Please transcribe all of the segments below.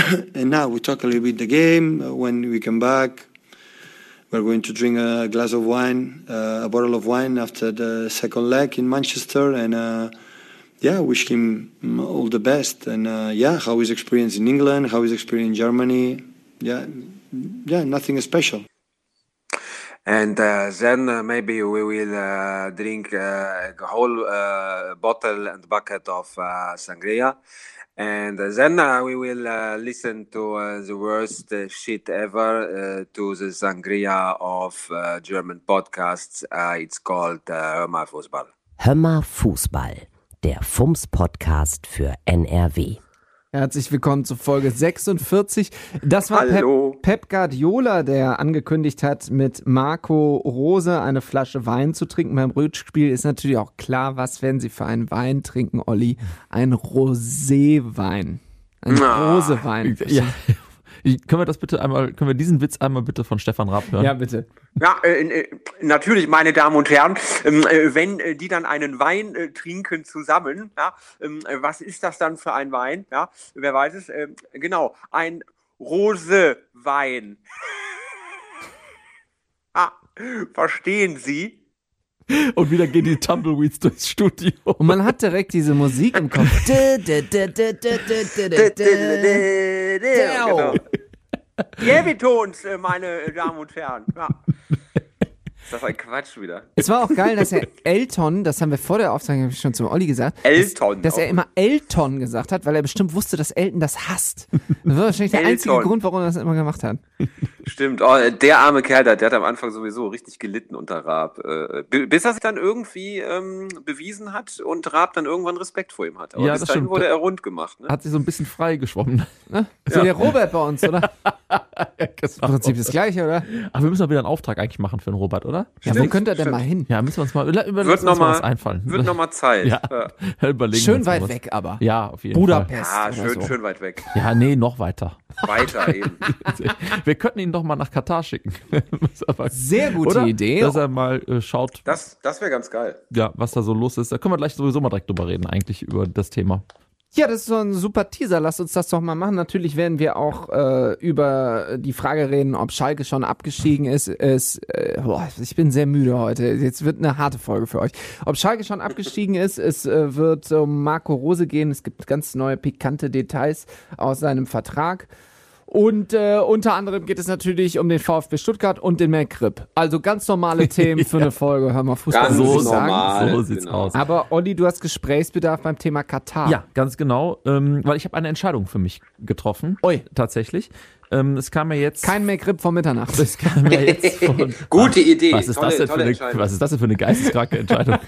And now we talk a little bit the game. When we come back, we're going to drink a glass of wine, a bottle of wine after the second leg in Manchester. And wish him all the best. And how his experience in England, how his experience in Germany. Nothing special. And then maybe we will drink a whole bottle and bucket of sangria. And then we will listen to the worst shit ever, to the sangria of German podcasts. It's called Hör mal Fußball. Hör mal Fußball, der FUMS-Podcast für NRW. Herzlich willkommen zu Folge 46. Das war Pep Guardiola, der angekündigt hat, mit Marco Rose eine Flasche Wein zu trinken. Beim Rückspiel ist natürlich auch klar, was werden sie für einen Wein trinken, Olli? Ein Roséwein. Ein Rosewein. Ja. Können wir diesen Witz einmal bitte von Stefan Raab hören? Ja, bitte. Ja, natürlich, meine Damen und Herren, wenn die dann einen Wein trinken zusammen, was ist das dann für ein Wein? Ja, wer weiß es? Genau, ein Rosewein. Verstehen Sie? Und wieder gehen die Tumbleweeds durchs Studio. Und man hat direkt diese Musik im Kopf. Genau. Heavy-Tones, meine Damen und Herren. Ja. Ist das ein Quatsch wieder? Es war auch geil, dass er Elton, das haben wir vor der Aufzeichnung schon zum Olli gesagt, dass er immer Elton gesagt hat, weil er bestimmt wusste, dass Elton das hasst. Das war wahrscheinlich der einzige Grund, warum er das immer gemacht hat. Stimmt, der arme Kerl, der hat am Anfang sowieso richtig gelitten unter Raab. Bis er sich dann irgendwie bewiesen hat und Raab dann irgendwann Respekt vor ihm hat. Aber bis dahin wurde er rund gemacht. Ne? Hat sich so ein bisschen frei geschwommen. Ne? So der Robert bei uns, oder? Im Prinzip das Gleiche, oder? Aber wir müssen doch wieder einen Auftrag eigentlich machen für den Robert, oder? Ja, wo könnte er denn mal hin? Ja, müssen wir uns mal was einfallen. Wird nochmal Zeit. Ja. Überlegen schön weit weg, aber. Ja, auf jeden Fall. Budapest. Ja, schön weit weg. Ja, nee, noch weiter. Weiter eben. Wir könnten ihn doch mal nach Katar schicken. Sehr gute Idee. Dass er mal schaut. Das wäre ganz geil. Ja, was da so los ist. Da können wir gleich sowieso mal direkt drüber reden, eigentlich, über das Thema. Ja, das ist so ein super Teaser. Lasst uns das doch mal machen. Natürlich werden wir auch über die Frage reden, ob Schalke schon abgestiegen ist. Ich bin sehr müde heute. Jetzt wird eine harte Folge für euch. Ob Schalke schon abgestiegen ist, es wird um Marco Rose gehen. Es gibt ganz neue, pikante Details aus seinem Vertrag. Und unter anderem geht es natürlich um den VfB Stuttgart und den Melkrip. Also ganz normale Themen für eine Folge. Hör mal Fußball. Ganz normal. So sieht's aus. Aber Olli, du hast Gesprächsbedarf beim Thema Katar. Ja, ganz genau. Weil ich habe eine Entscheidung für mich getroffen. Ui. Tatsächlich. Es kam mir jetzt... Kein Melkrip vor Mitternacht. Es kam mir jetzt von... Gute Idee. Was ist das denn für eine geisteskranke Entscheidung?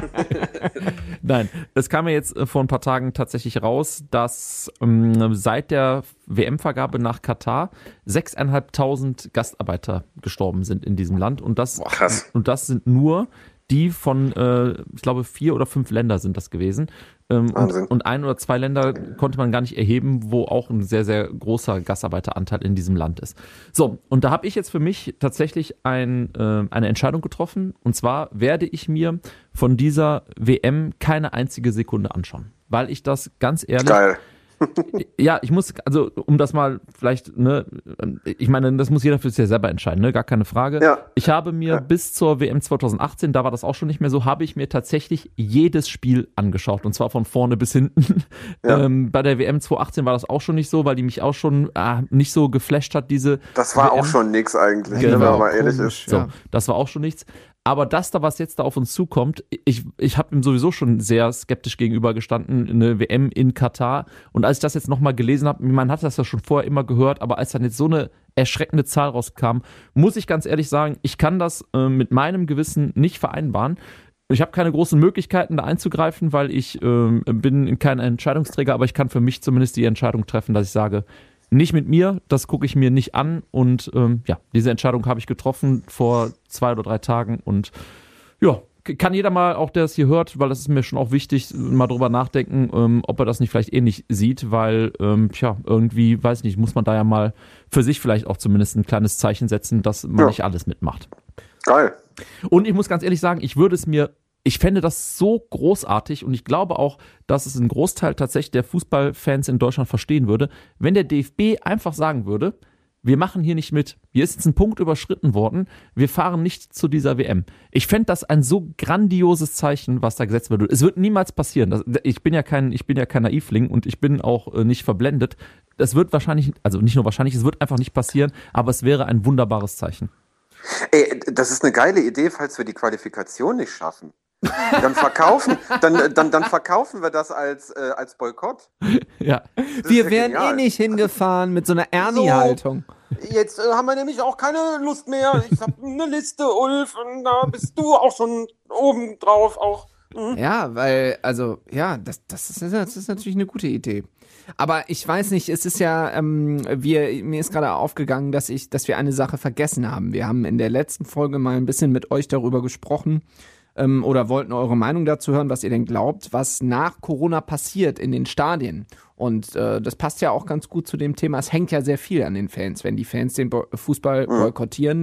Nein, es kam mir jetzt vor ein paar Tagen tatsächlich raus, dass seit der WM-Vergabe nach Katar 6.500 Gastarbeiter gestorben sind in diesem Land. Und das sind nur die von, ich glaube, 4 oder 5 Länder sind das gewesen. Und 1 oder 2 Länder konnte man gar nicht erheben, wo auch ein sehr, sehr großer Gastarbeiteranteil in diesem Land ist. So, und da habe ich jetzt für mich tatsächlich eine Entscheidung getroffen. Und zwar werde ich mir von dieser WM keine einzige Sekunde anschauen. Weil ich das ganz ehrlich... Geil. Ja, ich muss, also um das mal vielleicht, ne, ich meine, das muss jeder für sich selber entscheiden, ne, gar keine Frage. Ja. Ich habe mir bis zur WM 2018, da war das auch schon nicht mehr so, habe ich mir tatsächlich jedes Spiel angeschaut und zwar von vorne bis hinten. Ja. Bei der WM 2018 war das auch schon nicht so, weil die mich auch schon nicht so geflasht hat, diese Das war WM. auch schon nix eigentlich, Genau. wenn man mal ehrlich ist. So, das war auch schon nichts. Aber was jetzt da auf uns zukommt, ich habe ihm sowieso schon sehr skeptisch gegenüber gestanden, eine WM in Katar. Und als ich das jetzt nochmal gelesen habe, man hat das ja schon vorher immer gehört, aber als dann jetzt so eine erschreckende Zahl rauskam, muss ich ganz ehrlich sagen, ich kann das mit meinem Gewissen nicht vereinbaren. Ich habe keine großen Möglichkeiten, da einzugreifen, weil ich bin kein Entscheidungsträger, aber ich kann für mich zumindest die Entscheidung treffen, dass ich sage, nicht mit mir, das gucke ich mir nicht an und diese Entscheidung habe ich getroffen vor 2 oder 3 Tagen und ja, kann jeder mal, auch der es hier hört, weil das ist mir schon auch wichtig, mal drüber nachdenken, ob er das nicht vielleicht ähnlich sieht, weil irgendwie, weiß nicht, muss man da ja mal für sich vielleicht auch zumindest ein kleines Zeichen setzen, dass man nicht alles mitmacht. Geil. Und ich muss ganz ehrlich sagen, ich würde es mir ich fände das so großartig und ich glaube auch, dass es ein Großteil tatsächlich der Fußballfans in Deutschland verstehen würde, wenn der DFB einfach sagen würde, wir machen hier nicht mit, hier ist jetzt ein Punkt überschritten worden, wir fahren nicht zu dieser WM. Ich fände das ein so grandioses Zeichen, was da gesetzt wird. Es wird niemals passieren. Ich bin ja kein Naivling und ich bin auch nicht verblendet. Das wird wahrscheinlich, also nicht nur wahrscheinlich, es wird einfach nicht passieren, aber es wäre ein wunderbares Zeichen. Ey, das ist eine geile Idee, falls wir die Qualifikation nicht schaffen. Dann verkaufen wir das als Boykott. Ja. Wir wären nicht hingefahren mit so einer Ernie-Haltung. Jetzt haben wir nämlich auch keine Lust mehr. Ich habe eine Liste, Ulf, und da bist du auch schon oben drauf. Auch. Ja, weil, also, ja, das ist natürlich eine gute Idee. Aber ich weiß nicht, es ist ja, mir ist gerade aufgegangen, dass wir eine Sache vergessen haben. Wir haben in der letzten Folge mal ein bisschen mit euch darüber gesprochen, oder wollten eure Meinung dazu hören, was ihr denn glaubt, was nach Corona passiert in den Stadien. Und das passt ja auch ganz gut zu dem Thema. Es hängt ja sehr viel an den Fans. Wenn die Fans den Fußball boykottieren,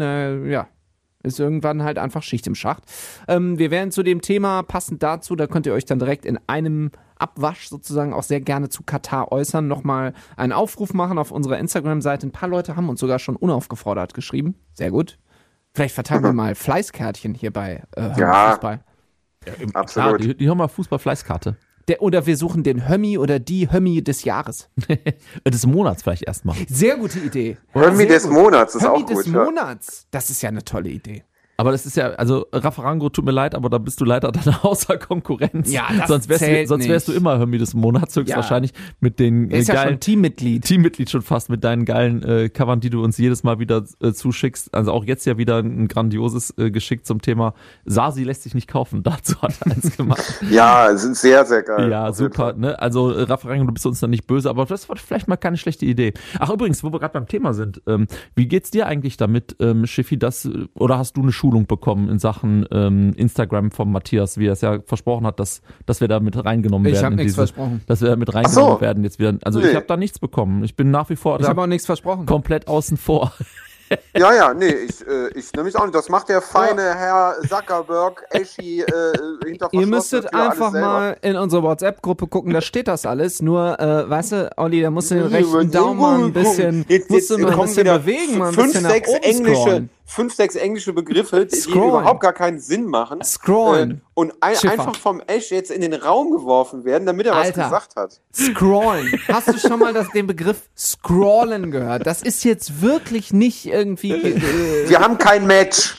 ist irgendwann halt einfach Schicht im Schacht. Wir werden zu dem Thema passend dazu, da könnt ihr euch dann direkt in einem Abwasch sozusagen auch sehr gerne zu Katar äußern, nochmal einen Aufruf machen auf unserer Instagram-Seite. Ein paar Leute haben uns sogar schon unaufgefordert geschrieben. Sehr gut. Vielleicht verteilen wir mal Fleißkärtchen hier bei Fußball. Ja, absolut. Klar, die haben mal Fußball-Fleißkarte. Oder wir suchen den Hömmi oder die Hömmi des Jahres. Des Monats vielleicht erstmal. Sehr gute Idee. Hömmi des Monats ist Hömmi auch gut. Hömmi des Monats. Das ist ja eine tolle Idee. Aber das ist ja, also Raffarango, tut mir leid, aber da bist du leider dann außer Konkurrenz. Ja, das sonst wärst du immer Hömmi des Monats, höchstwahrscheinlich mit den ist ja geilen schon Teammitglied schon fast, mit deinen geilen Covern, die du uns jedes Mal wieder zuschickst. Also auch jetzt ja wieder ein grandioses geschickt zum Thema Sasi lässt sich nicht kaufen. Dazu hat er eins gemacht. Ja, es ist sehr, sehr geil. Ja, super. Ne? Also Raffarango, du bist uns dann nicht böse, aber das war vielleicht mal keine schlechte Idee. Ach übrigens, wo wir gerade beim Thema sind, wie geht's dir eigentlich damit, Schiffi, oder hast du eine Schulung bekommen in Sachen Instagram von Matthias, wie er es ja versprochen hat, dass wir da mit reingenommen werden. Ich habe nichts versprochen. Dass wir da mit reingenommen werden jetzt wieder. Also ich habe da nichts bekommen. Ich bin nach wie vor ich habe auch nichts versprochen. Komplett außen vor. Ja, nee, ich nehme mich auch nicht. Das macht der feine Herr Zuckerberg, Eschi, hinter Ihr müsstet einfach mal in unsere WhatsApp-Gruppe gucken, da steht das alles. Nur, weißt du, Olli, da musst du den rechten Daumen mal ein bisschen, bewegen, mal ein bisschen nach oben scrollen. 5, 6 englische Begriffe, die überhaupt gar keinen Sinn machen. Scrollen. Und einfach vom Esch jetzt in den Raum geworfen werden, damit er was gesagt hat. Scrollen. Hast du schon mal den Begriff Scrollen gehört? Das ist jetzt wirklich nicht irgendwie... Wir haben kein Match.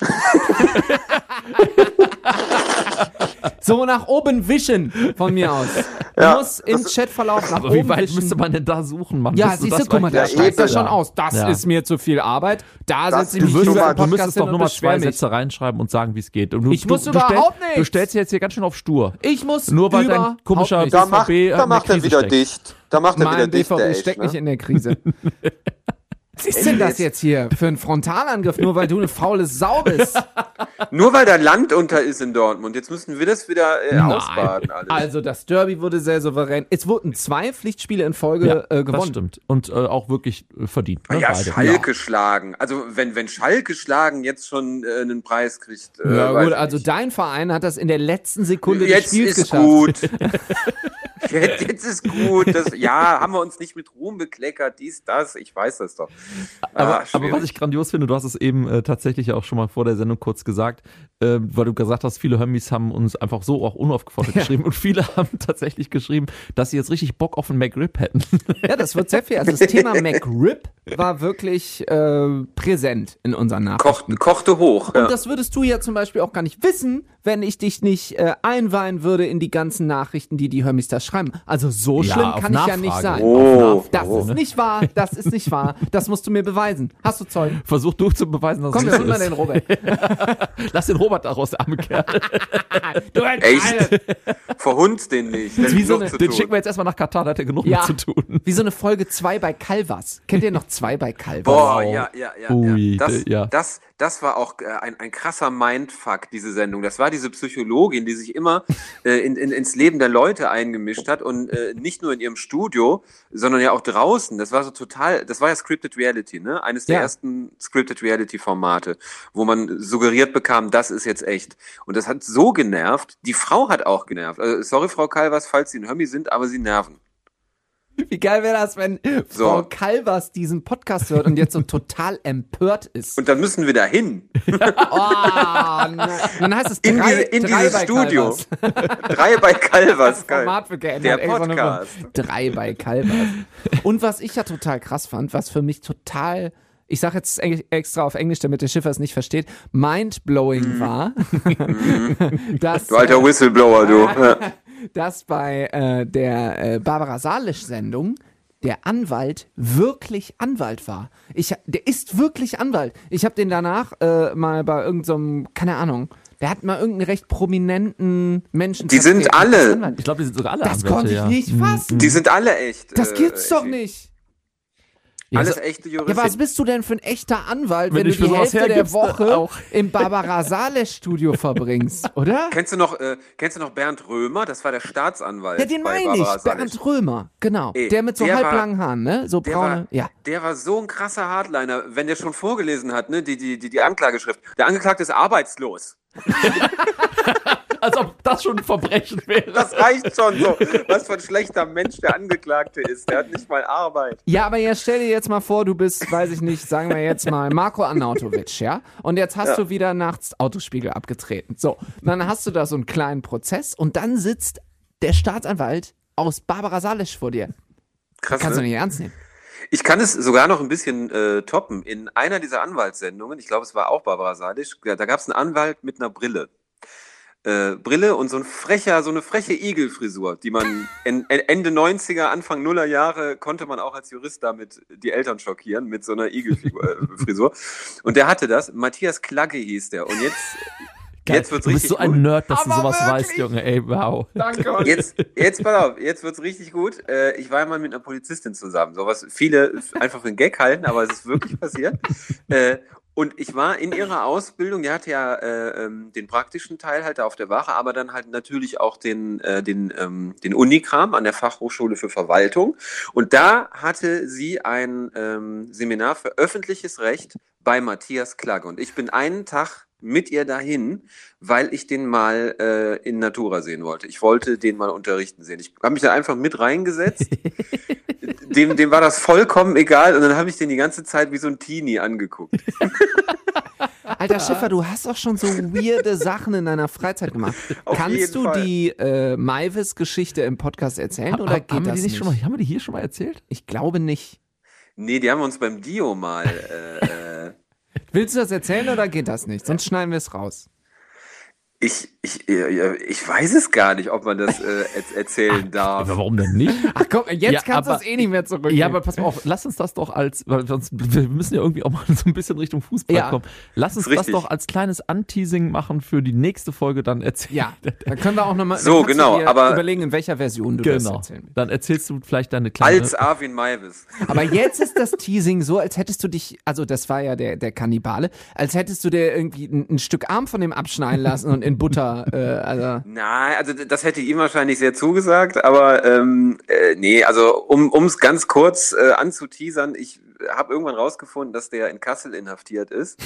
So nach oben wischen von mir aus. Du musst im Chatverlauf nach oben wie weit wischen. müsste man denn da suchen, Mann? Ja, siehst du, guck mal, da steigt das schon aus. Das ist mir zu viel Arbeit. Da setze ich mich lieber im Du Podcast müsstest doch hin nur und mal beschwer 2 mich. Sätze reinschreiben und sagen, wie es geht. Und Ich muss überhaupt nichts. Du stellst dich jetzt hier ganz schön auf stur. Ich muss nur weil dein überhaupt komischer nicht. Da macht er wieder steckt. dicht. Da macht er wieder Mein dicht, der BVB Esch, steckt ne? nicht in der Krise. Was ist denn das jetzt hier für ein Frontalangriff, nur weil du eine faule Sau bist? Nur weil da Land unter ist in Dortmund. Jetzt müssen wir das wieder ausbaden. Alles. Also das Derby wurde sehr souverän. Es wurden 2 Pflichtspiele in Folge gewonnen. Das stimmt. Und auch wirklich verdient. Ne? Ja, Beide. Schalke schlagen. Also wenn Schalke schlagen jetzt schon einen Preis kriegt. Ja weiß gut, ich also nicht. dein Verein hat das in der letzten Sekunde des Jetzt Spiels ist geschafft. gut. Jetzt ist gut. Haben wir uns nicht mit Ruhm bekleckert, das, ich weiß das doch. Aber was ich grandios finde, du hast es eben tatsächlich auch schon mal vor der Sendung kurz gesagt, weil du gesagt hast, viele Hömmis haben uns einfach so auch unaufgefordert geschrieben und viele haben tatsächlich geschrieben, dass sie jetzt richtig Bock auf einen McRib hätten. Ja, das wird sehr viel. Also das Thema McRib war wirklich präsent in unseren Nachrichten. Kochte hoch. Und das würdest du ja zum Beispiel auch gar nicht wissen, wenn ich dich nicht einweihen würde in die ganzen Nachrichten, die Hömmis da schreiben. Also so schlimm auf kann ich ja Nachfrage. nicht sein. Oh. Das ist nicht wahr, das ist nicht wahr. Das musst du mir beweisen. Hast du Zeugen? Versuch du zu beweisen, dass Komm, es wir nicht holen so mal ist. den Robert. Lass den Robert da raus, der arme Kerl. Du Echt? Verhunzt den nicht. Wie so Den schicken wir jetzt erstmal nach Katar, da hat er genug mit zu tun. Wie so eine Folge 2 bei Calvas. Kennt ihr noch 2 bei Calvas. Boah, Wow. ja. Ui, ja. Das war auch ein krasser Mindfuck, diese Sendung. Das war diese Psychologin, die sich immer ins Leben der Leute eingemischt hat und nicht nur in ihrem Studio, sondern ja auch draußen. Das war so total, das war ja Scripted Reality, ne? Eines der ersten Scripted Reality Formate, wo man suggeriert bekam, das ist jetzt echt. Und das hat so genervt. Die Frau hat auch genervt. Also, sorry, Frau Calvas, falls Sie ein Hömmi sind, aber Sie nerven. Wie geil wäre das, wenn Frau Calvas diesen Podcast hört und jetzt so total empört ist. Und dann müssen wir da hin. Dann heißt es In dieses Studio. 3 bei Calvas. Das Format wird geändert. Der Podcast. 3 bei Calvas. Und was ich ja total krass fand, was für mich total, ich sage jetzt extra auf Englisch, damit der Schiffer es nicht versteht, mindblowing war, dass, Du alter Whistleblower, du. Ja. dass bei der Barbara Salisch-Sendung der Anwalt wirklich Anwalt war. Der ist wirklich Anwalt. Ich habe den danach mal bei irgendeinem, keine Ahnung, der hat mal irgendeinen recht prominenten Menschen. Die sind alle. Ich glaube, die sind sogar alle Das Anwälte, konnte ich nicht fassen. Die sind alle echt. Das gibt's doch nicht. Alles echte Juristen. Ja, was bist du denn für ein echter Anwalt, wenn du ich für die sowas Hälfte der hergibst, Woche auch. im Barbara Salisch-Studio verbringst, oder? Kennst du noch Bernd Römer? Das war der Staatsanwalt. Ja, den bei meine ich, Barbara Salisch. Bernd Römer, genau. Ey, Der mit so der halblangen Haaren, ne? So braune, Der war so ein krasser Hardliner, wenn der schon vorgelesen hat, ne, die Anklageschrift. Der Angeklagte ist arbeitslos. Als ob das schon ein Verbrechen wäre. Das reicht schon so. Was für ein schlechter Mensch der Angeklagte ist. Der hat nicht mal Arbeit. Ja, aber jetzt stell dir jetzt mal vor, du bist, weiß ich nicht, sagen wir jetzt mal Marco Arnautovic, ja? Und jetzt hast du wieder nachts Autospiegel abgetreten. So, dann hast du da so einen kleinen Prozess und dann sitzt der Staatsanwalt aus Barbara Salisch vor dir. Krass, Kannst du ne? nicht ernst nehmen. Ich kann es sogar noch ein bisschen toppen. In einer dieser Anwaltssendungen, ich glaube, es war auch Barbara Salisch, da gab es einen Anwalt mit einer Brille. Brille und so eine freche Igelfrisur, die man Ende 90er, Anfang Nuller Jahre konnte man auch als Jurist damit die Eltern schockieren mit so einer Igelfrisur. Und der hatte das. Matthias Klagge hieß der. Und jetzt wird's Du bist richtig so ein gut. Nerd, dass du Aber sowas wirklich? weißt, Junge. Ey, wow. Danke. Jetzt pass auf, jetzt wird's richtig gut. Ich war mal mit einer Polizistin zusammen, so was viele einfach für einen Gag halten, aber es ist wirklich passiert. Und ich war in ihrer Ausbildung, die hatte ja den praktischen Teil halt da auf der Wache, aber dann halt natürlich auch den Unikram an der Fachhochschule für Verwaltung. Und da hatte sie ein Seminar für öffentliches Recht bei Matthias Klagge. Und ich bin einen Tag mit ihr dahin, weil ich den mal in Natura sehen wollte. Ich wollte den mal unterrichten sehen. Ich habe mich da einfach mit reingesetzt. Dem war das vollkommen egal und dann habe ich den die ganze Zeit wie so ein Teenie angeguckt. Alter Schiffer, du hast auch schon so weirde Sachen in deiner Freizeit gemacht. Auf Kannst jeden du Fall. die Maivis-Geschichte im Podcast erzählen oder geht haben wir das die nicht schon mal, haben wir die hier schon mal erzählt? Ich glaube nicht. Nee, die haben wir uns beim Dio mal Willst du das erzählen oder geht das nicht? Sonst schneiden wir es raus. Ich weiß es gar nicht, ob man das erzählen darf. Aber warum denn nicht? Ach komm, jetzt Ja, kannst du aber- es eh nicht mehr zurückgeben. Ja, aber pass mal auf, lass uns das doch weil sonst, wir müssen ja irgendwie auch mal so ein bisschen Richtung Fußball Ja. kommen. Lass uns Ist das richtig. doch als kleines Anteasing machen für die nächste Folge dann erzählen. Ja, dann können wir auch nochmal So, genau, aber- überlegen, in welcher Version du das Genau. erzählen willst. Dann erzählst du vielleicht deine kleine... Als Arvin Maivis. Aber jetzt ist das Teasing so, als hättest du dich, also das war ja der Kannibale, als hättest du dir irgendwie ein Stück Arm von dem abschneiden lassen und in Butter, also Nein, also das hätte ihm wahrscheinlich sehr zugesagt, aber nee, also um's ganz kurz anzuteasern, ich habe irgendwann rausgefunden, dass der in Kassel inhaftiert ist.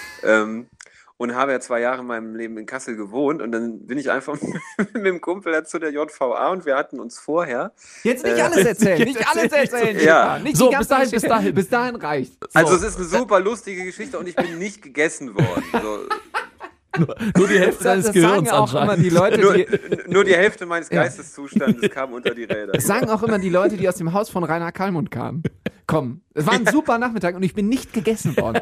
Und habe ja 2 Jahre in meinem Leben in Kassel gewohnt und dann bin ich einfach mit dem Kumpel zu der JVA und wir hatten uns vorher. jetzt nicht alles erzählen, nicht alles erzählen. Ja. Schäfer. Nicht So, die ganze bis dahin. Bis dahin reicht. Also es ist eine super lustige Geschichte und ich bin nicht gegessen worden. So, Nur die Hälfte deines Das Gehirns sagen auch immer anscheinend. die Leute, nur die Hälfte meines Geisteszustandes kam unter die Räder. das sagen auch immer die Leute, die aus dem Haus von Rainer Kallmund kamen. Komm, es war ein super Nachmittag und ich bin nicht gegessen worden.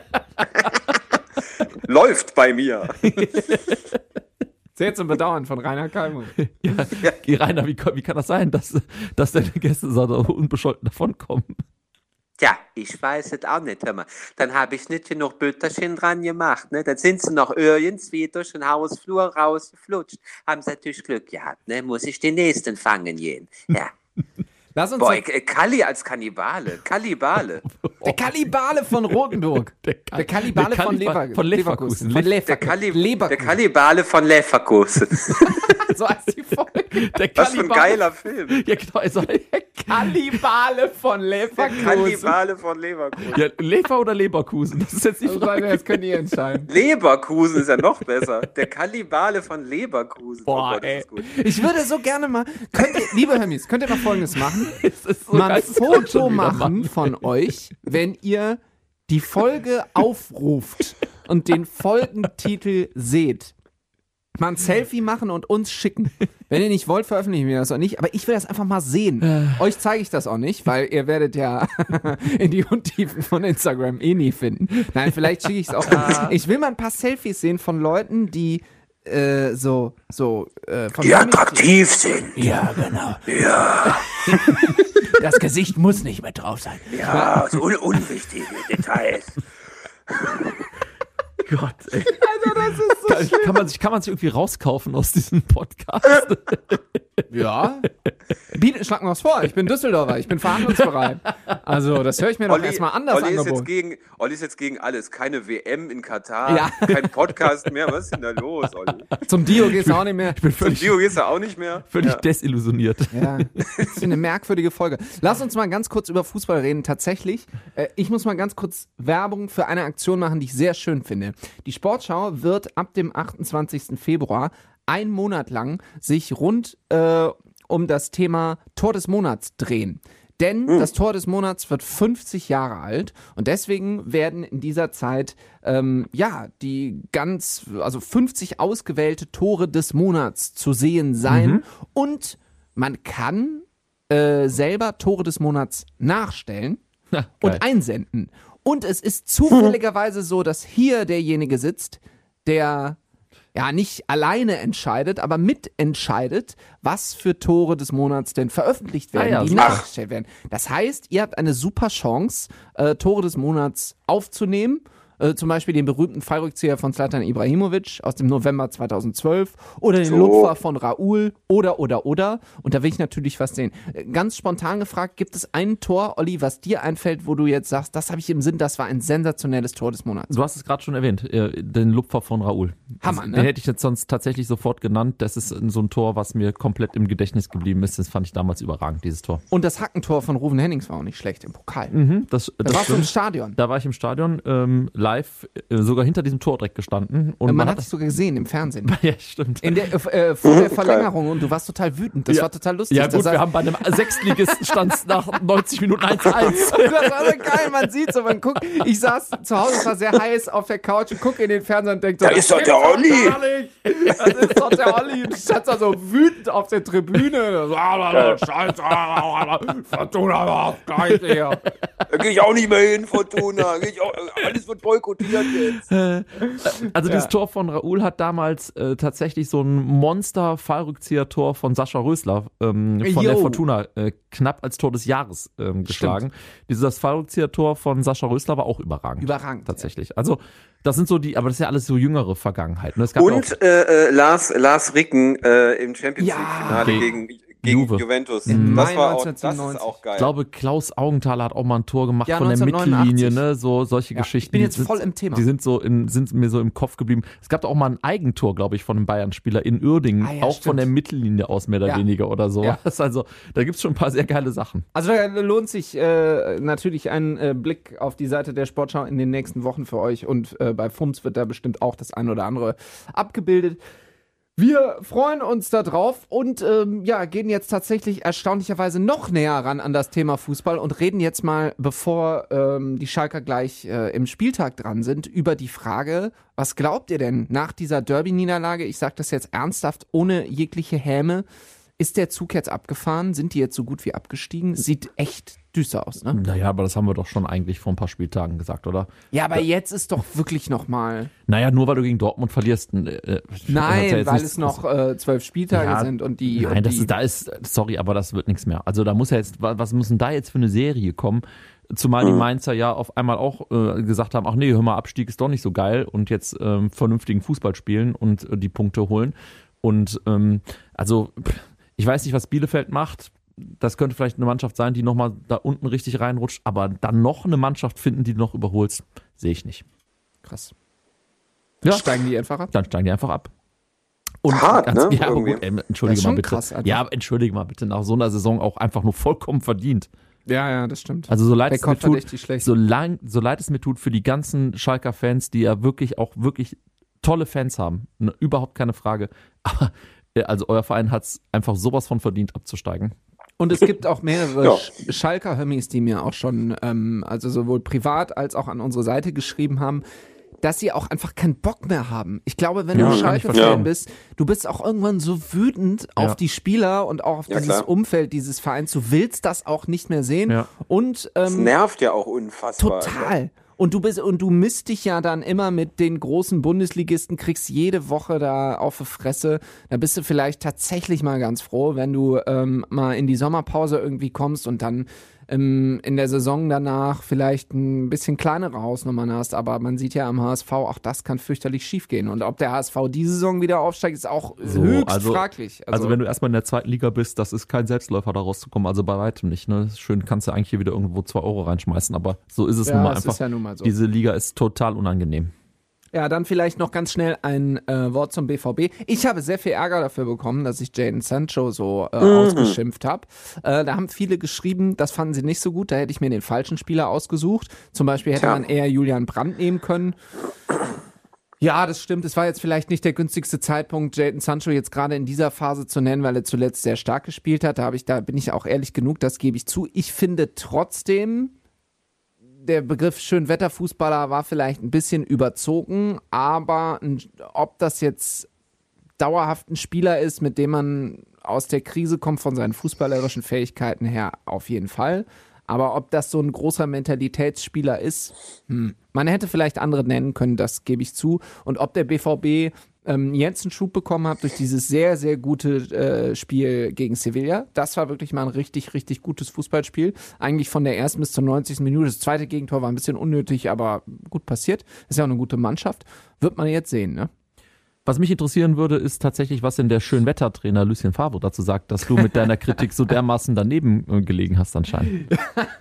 Läuft bei mir. Sehr zum Bedauern von Rainer Kallmund. Ja, Rainer, wie kann das sein, dass deine Gäste so unbescholten davonkommen? Ja, ich weiß es auch nicht, hör mal. Dann habe ich nicht genug Bülterchen dran gemacht, ne? Dann sind sie noch irgendwie durch den Hausflur rausgeflutscht. Haben sie natürlich Glück gehabt, ne? Muss ich den nächsten fangen gehen. Ja. Lass uns Boah, Kalli als Kannibale. Kannibale. der Kannibale von Rotenburg. Der Kannibale von Leverkusen. Von Der Kannibale von Leverkusen. So heißt die Folge. Was für ein geiler Film. Ja, genau. Also, Der Kannibale von Der Leverkusen. Kannibale von Leverkusen. ja, Lever oder Leverkusen? Das ist jetzt die Frage. Das könnt ihr entscheiden. Leverkusen ist ja noch besser. Der Kannibale von Leverkusen. Boah, Gott, das ist gut. Ich würde so gerne mal, liebe Hermis, könnt ihr mal Folgendes machen? Es ist so Mal ein geil, das kann man Foto schon wieder machen von euch, wenn ihr die Folge aufruft und den Folgentitel seht. Mal ein Selfie machen und uns schicken. Wenn ihr nicht wollt, veröffentlichen wir das auch nicht. Aber ich will das einfach mal sehen. Euch zeige ich das auch nicht, weil ihr werdet ja in die Untiefen von Instagram eh nie finden. Nein, vielleicht schicke ich es auch. Ich will mal ein paar Selfies sehen von Leuten, die von Die attraktiv sind. Ja, genau. Ja, Das Gesicht muss nicht mehr drauf sein. ja, so unwichtige Details. Gott, ey. Also das ist so schlimm. Kann man sich irgendwie rauskaufen aus diesem Podcast? Ja. Schlag mir was vor. Ich bin Düsseldorfer. Ich bin verhandlungsbereit. Also, das höre ich mir doch erstmal an, das Olli Angebot. Olli ist jetzt gegen alles. Keine WM in Katar, Ja. kein Podcast mehr. Was ist denn da los, Olli? Zum Dio gehst du auch nicht mehr. Ich bin Zum völlig, Dio gehst du auch nicht mehr. völlig Ja. desillusioniert. Ja, das ist eine merkwürdige Folge. Lass uns mal ganz kurz über Fußball reden. Tatsächlich, ich muss mal ganz kurz Werbung für eine Aktion machen, die ich sehr schön finde. Die Sportschau wird ab dem 28. Februar einen Monat lang sich rund um das Thema Tor des Monats drehen. Denn das Tor des Monats wird 50 Jahre alt und deswegen werden in dieser Zeit die 50 ausgewählte Tore des Monats zu sehen sein und man kann selber Tore des Monats nachstellen Ja, geil. und einsenden. Und es ist zufälligerweise so, dass hier derjenige sitzt, der ja nicht alleine entscheidet, aber mitentscheidet, was für Tore des Monats denn veröffentlicht werden, ja, die super. nachgestellt werden. Das heißt, ihr habt eine super Chance, Tore des Monats aufzunehmen. Zum Beispiel den berühmten Fallrückzieher von Zlatan Ibrahimovic aus dem November 2012 oder den Lupfer von Raúl oder. Und da will ich natürlich was sehen. Ganz spontan gefragt, gibt es ein Tor, Olli, was dir einfällt, wo du jetzt sagst, das habe ich im Sinn, das war ein sensationelles Tor des Monats? Du hast es gerade schon erwähnt, den Lupfer von Raúl. Hammer, ne? Den hätte ich jetzt sonst tatsächlich sofort genannt. Das ist so ein Tor, was mir komplett im Gedächtnis geblieben ist. Das fand ich damals überragend, dieses Tor. Und das Hackentor von Ruven Hennings war auch nicht schlecht im Pokal. Das Da warst du im stimmt. Stadion. Da war ich im Stadion live, sogar hinter diesem Tor direkt gestanden. Und Man hat dich sogar gesehen im Fernsehen. ja, stimmt. In der, vor der Verlängerung und du warst total wütend. Das war total lustig. Ja gut, das wir haben bei einem Sechstligisten stand nach 90 Minuten 1-1. Das war so geil, man sieht so, man guckt. Ich saß zu Hause, es war sehr heiß auf der Couch und gucke in den Fernseher und denke so, Da ist doch der Olli. Das ist doch der Olli. Und ich stand da so wütend auf der Tribüne. Scheiße, Fortuna war gleich hier. Da gehe ich auch nicht mehr hin, Fortuna. Alles wird boykottiert jetzt. Also dieses Tor von Raúl hat damals tatsächlich so ein Monster-Fallrückzieher-Tor von Sascha Rösler von der Fortuna knapp als Tor des Jahres geschlagen. Dieses Fallrückzieher-Tor von Sascha Rösler war auch überragend. Überragend. Tatsächlich. Also das sind so die, aber das ist ja alles so jüngere Vergangenheit. Ne? Es gab Und Lars Ricken im Champions League-Finale Okay. gegen Juve. Juventus. Im Mai Das ist 1997. auch geil. ich glaube, Klaus Augenthaler hat auch mal ein Tor gemacht Ja, von der 1989. Mittellinie, ne? So solche Geschichten. ich bin jetzt Die sind- voll im Thema. Die sind sind mir so im Kopf geblieben. Es gab auch mal ein Eigentor, glaube ich, von einem Bayern-Spieler in Uerdingen, Ah ja, auch stimmt. von der Mittellinie aus mehr oder Ja. weniger oder so. Ja. Also da gibt's schon ein paar sehr geile Sachen. Also da lohnt sich natürlich ein Blick auf die Seite der Sportschau in den nächsten Wochen für euch und bei FUMS wird da bestimmt auch das ein oder andere abgebildet. Wir freuen uns da drauf und gehen jetzt tatsächlich erstaunlicherweise noch näher ran an das Thema Fußball und reden jetzt mal, bevor die Schalker gleich im Spieltag dran sind, über die Frage, was glaubt ihr denn nach dieser Derby-Niederlage? Ich sage das jetzt ernsthaft, ohne jegliche Häme. Ist der Zug jetzt abgefahren? Sind die jetzt so gut wie abgestiegen? Sieht echt düster aus, ne? Naja, aber das haben wir doch schon eigentlich vor ein paar Spieltagen gesagt, oder? Ja, aber jetzt ist doch wirklich nochmal. Naja, nur weil du gegen Dortmund verlierst. Hat's ja Nein, jetzt weil nichts- es noch 12 Spieltage Ja, sind und die. Nein, und das die ist, da ist, sorry, aber das wird nichts mehr. Also da muss ja jetzt, was muss denn da jetzt für eine Serie kommen? Zumal die Mainzer ja auf einmal auch gesagt haben, ach nee, hör mal, Abstieg ist doch nicht so geil und jetzt vernünftigen Fußball spielen und die Punkte holen. Und ich weiß nicht, was Bielefeld macht. das könnte vielleicht eine Mannschaft sein, die nochmal da unten richtig reinrutscht, aber dann noch eine Mannschaft finden, die du noch überholst, sehe ich nicht. Krass. Ja. Steigen die einfach ab? Dann steigen die einfach ab. Und Hart, ne? Ja, aber Irgendwie. gut, entschuldige Das ist mal schon bitte. krass, Alter. Ja, aber entschuldige mal bitte, nach so einer Saison auch einfach nur vollkommen verdient. Ja, das stimmt. Also so leid es mir tut, Rekordverdächtig schlecht. so leid es mir tut für die ganzen Schalker Fans, die ja wirklich tolle Fans haben, überhaupt keine Frage. Aber also euer Verein hat es einfach sowas von verdient abzusteigen. Und es gibt auch mehrere Ja. Schalker Hömmis, die mir auch schon, also sowohl privat als auch an unsere Seite geschrieben haben, dass sie auch einfach keinen Bock mehr haben. Ich glaube, wenn Ja, du kann ich Schalke-Fan verstehen. bist, du bist auch irgendwann so wütend auf die Spieler und auch auf Ja, dieses klar. Umfeld dieses Vereins. Du willst das auch nicht mehr sehen. Ja. Und Das nervt ja auch unfassbar. total. Und du misst dich ja dann immer mit den großen Bundesligisten, kriegst jede Woche da auf die Fresse. Da bist du vielleicht tatsächlich mal ganz froh, wenn du mal in die Sommerpause irgendwie kommst und dann in der Saison danach vielleicht ein bisschen kleinere Hausnummern hast. Aber man sieht ja am HSV, auch das kann fürchterlich schief gehen. Und ob der HSV diese Saison wieder aufsteigt, ist auch höchst fraglich. Also wenn du erstmal in der zweiten Liga bist, das ist kein Selbstläufer, da rauszukommen, also bei weitem nicht. Ne? Schön kannst du eigentlich hier wieder irgendwo 2 Euro reinschmeißen, aber so ist es nun mal es einfach. ist ja nun mal so. Diese Liga ist total unangenehm. Ja, dann vielleicht noch ganz schnell ein Wort zum BVB. Ich habe sehr viel Ärger dafür bekommen, dass ich Jadon Sancho so ausgeschimpft habe. Da haben viele geschrieben, das fanden sie nicht so gut, da hätte ich mir den falschen Spieler ausgesucht. Zum Beispiel hätte man eher Julian Brandt nehmen können. Ja, das stimmt. Es war jetzt vielleicht nicht der günstigste Zeitpunkt, Jadon Sancho jetzt gerade in dieser Phase zu nennen, weil er zuletzt sehr stark gespielt hat. Da bin ich auch ehrlich genug, das gebe ich zu. Ich finde trotzdem, der Begriff Schönwetterfußballer war vielleicht ein bisschen überzogen, aber ob das jetzt dauerhaft ein Spieler ist, mit dem man aus der Krise kommt von seinen fußballerischen Fähigkeiten her, auf jeden Fall. Aber ob das so ein großer Mentalitätsspieler ist, man hätte vielleicht andere nennen können, das gebe ich zu. Und ob der BVB jetzt einen Schub bekommen hat durch dieses sehr, sehr gute Spiel gegen Sevilla, das war wirklich mal ein richtig, richtig gutes Fußballspiel. Eigentlich von der ersten bis zur 90. Minute. Das zweite Gegentor war ein bisschen unnötig, aber gut passiert. Ist ja auch eine gute Mannschaft. Wird man jetzt sehen, ne? Was mich interessieren würde, ist tatsächlich, was denn der Schönwettertrainer Lucien Favre dazu sagt, dass du mit deiner Kritik so dermaßen daneben gelegen hast anscheinend.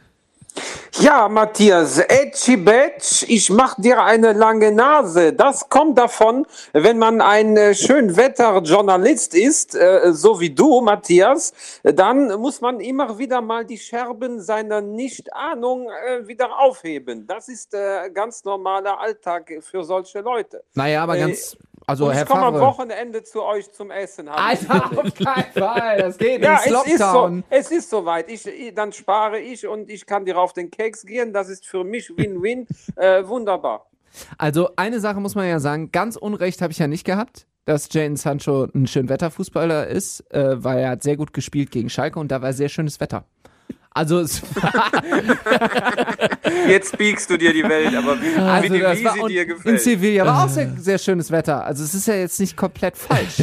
Ja, Matthias, Etschibetsch, ich mach dir eine lange Nase. Das kommt davon, wenn man ein Schönwetterjournalist ist, so wie du, Matthias, dann muss man immer wieder mal die Scherben seiner Nichtahnung wieder aufheben. Das ist ganz normaler Alltag für solche Leute. Naja, aber also Und Herr ich komme am Favre. Wochenende zu euch zum Essen. Alter, auf keinen Fall, das geht Ja, nicht. Lockdown. es ist soweit. Dann spare ich und ich kann dir auf den Keks gehen. Das ist für mich Win-Win. Wunderbar. Also eine Sache muss man ja sagen, ganz Unrecht habe ich ja nicht gehabt, dass Jadon Sancho ein Schönwetterfußballer ist, weil er hat sehr gut gespielt gegen Schalke und da war sehr schönes Wetter. Also Jetzt biegst du dir die Welt, aber wie das war, sie und dir in gefällt. Sevilla war auch sehr, sehr schönes Wetter. Also es ist ja jetzt nicht komplett falsch.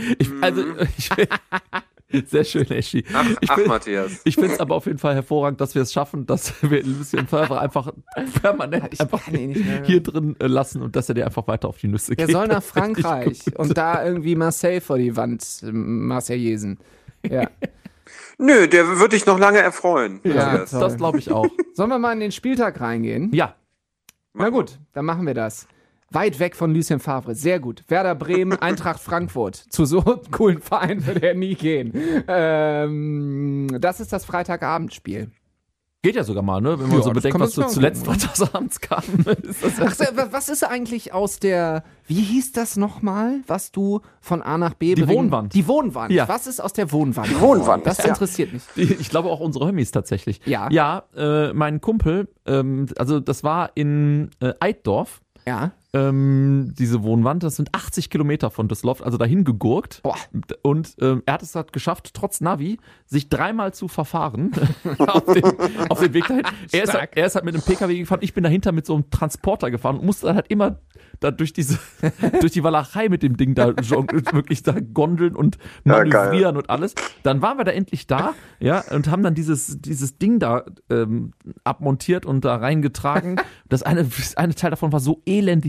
Sehr schön, Eschi. Ach, Matthias. Ich finde es aber auf jeden Fall hervorragend, dass wir es schaffen, dass wir Lucien Favre einfach permanent einfach kann ihn nicht mehr. hier drin lassen und dass er dir einfach weiter auf die Nüsse geht. Der soll nach Das find ich Frankreich gut. und da irgendwie Marseille vor die Wand Marseillesen. Ja. Nö, der würde dich noch lange erfreuen. Ja, Matthias. toll. Das glaube ich auch. Sollen wir mal in den Spieltag reingehen? Ja, Na gut, dann machen wir das. Weit weg von Lucien Favre, sehr gut. Werder Bremen, Eintracht Frankfurt. Zu so einem coolen Verein würde er nie gehen. Das ist das Freitagabendspiel. geht ja sogar mal, ne? Wenn man Ja, so das bedenkt, kann man was so sagen. zuletzt freitagsabends kam. Ist das Ach, was ist eigentlich aus der, wie hieß das nochmal, was du von A nach B Die bringen- Wohnwand. Die Wohnwand. Ja. Was ist aus der Wohnwand? Die Wohnwand, Das ja. interessiert mich. Ich glaube auch unsere Hömis tatsächlich. Ja. Ja, mein Kumpel, also das war in Eiddorf, Ja. diese Wohnwand, das sind 80 Kilometer von Düsseldorf, also dahin gegurkt. Boah. Und er hat es halt geschafft, trotz Navi, sich 3-mal zu verfahren auf den Weg dahin. Er ist halt mit einem PKW gefahren, ich bin dahinter mit so einem Transporter gefahren und musste dann halt immer da durch die Walachei mit dem Ding da wirklich da gondeln und Ja, manövrieren und alles. Dann waren wir da endlich da, ja, und haben dann dieses Ding da abmontiert und da reingetragen. Das eine Teil davon war so elendig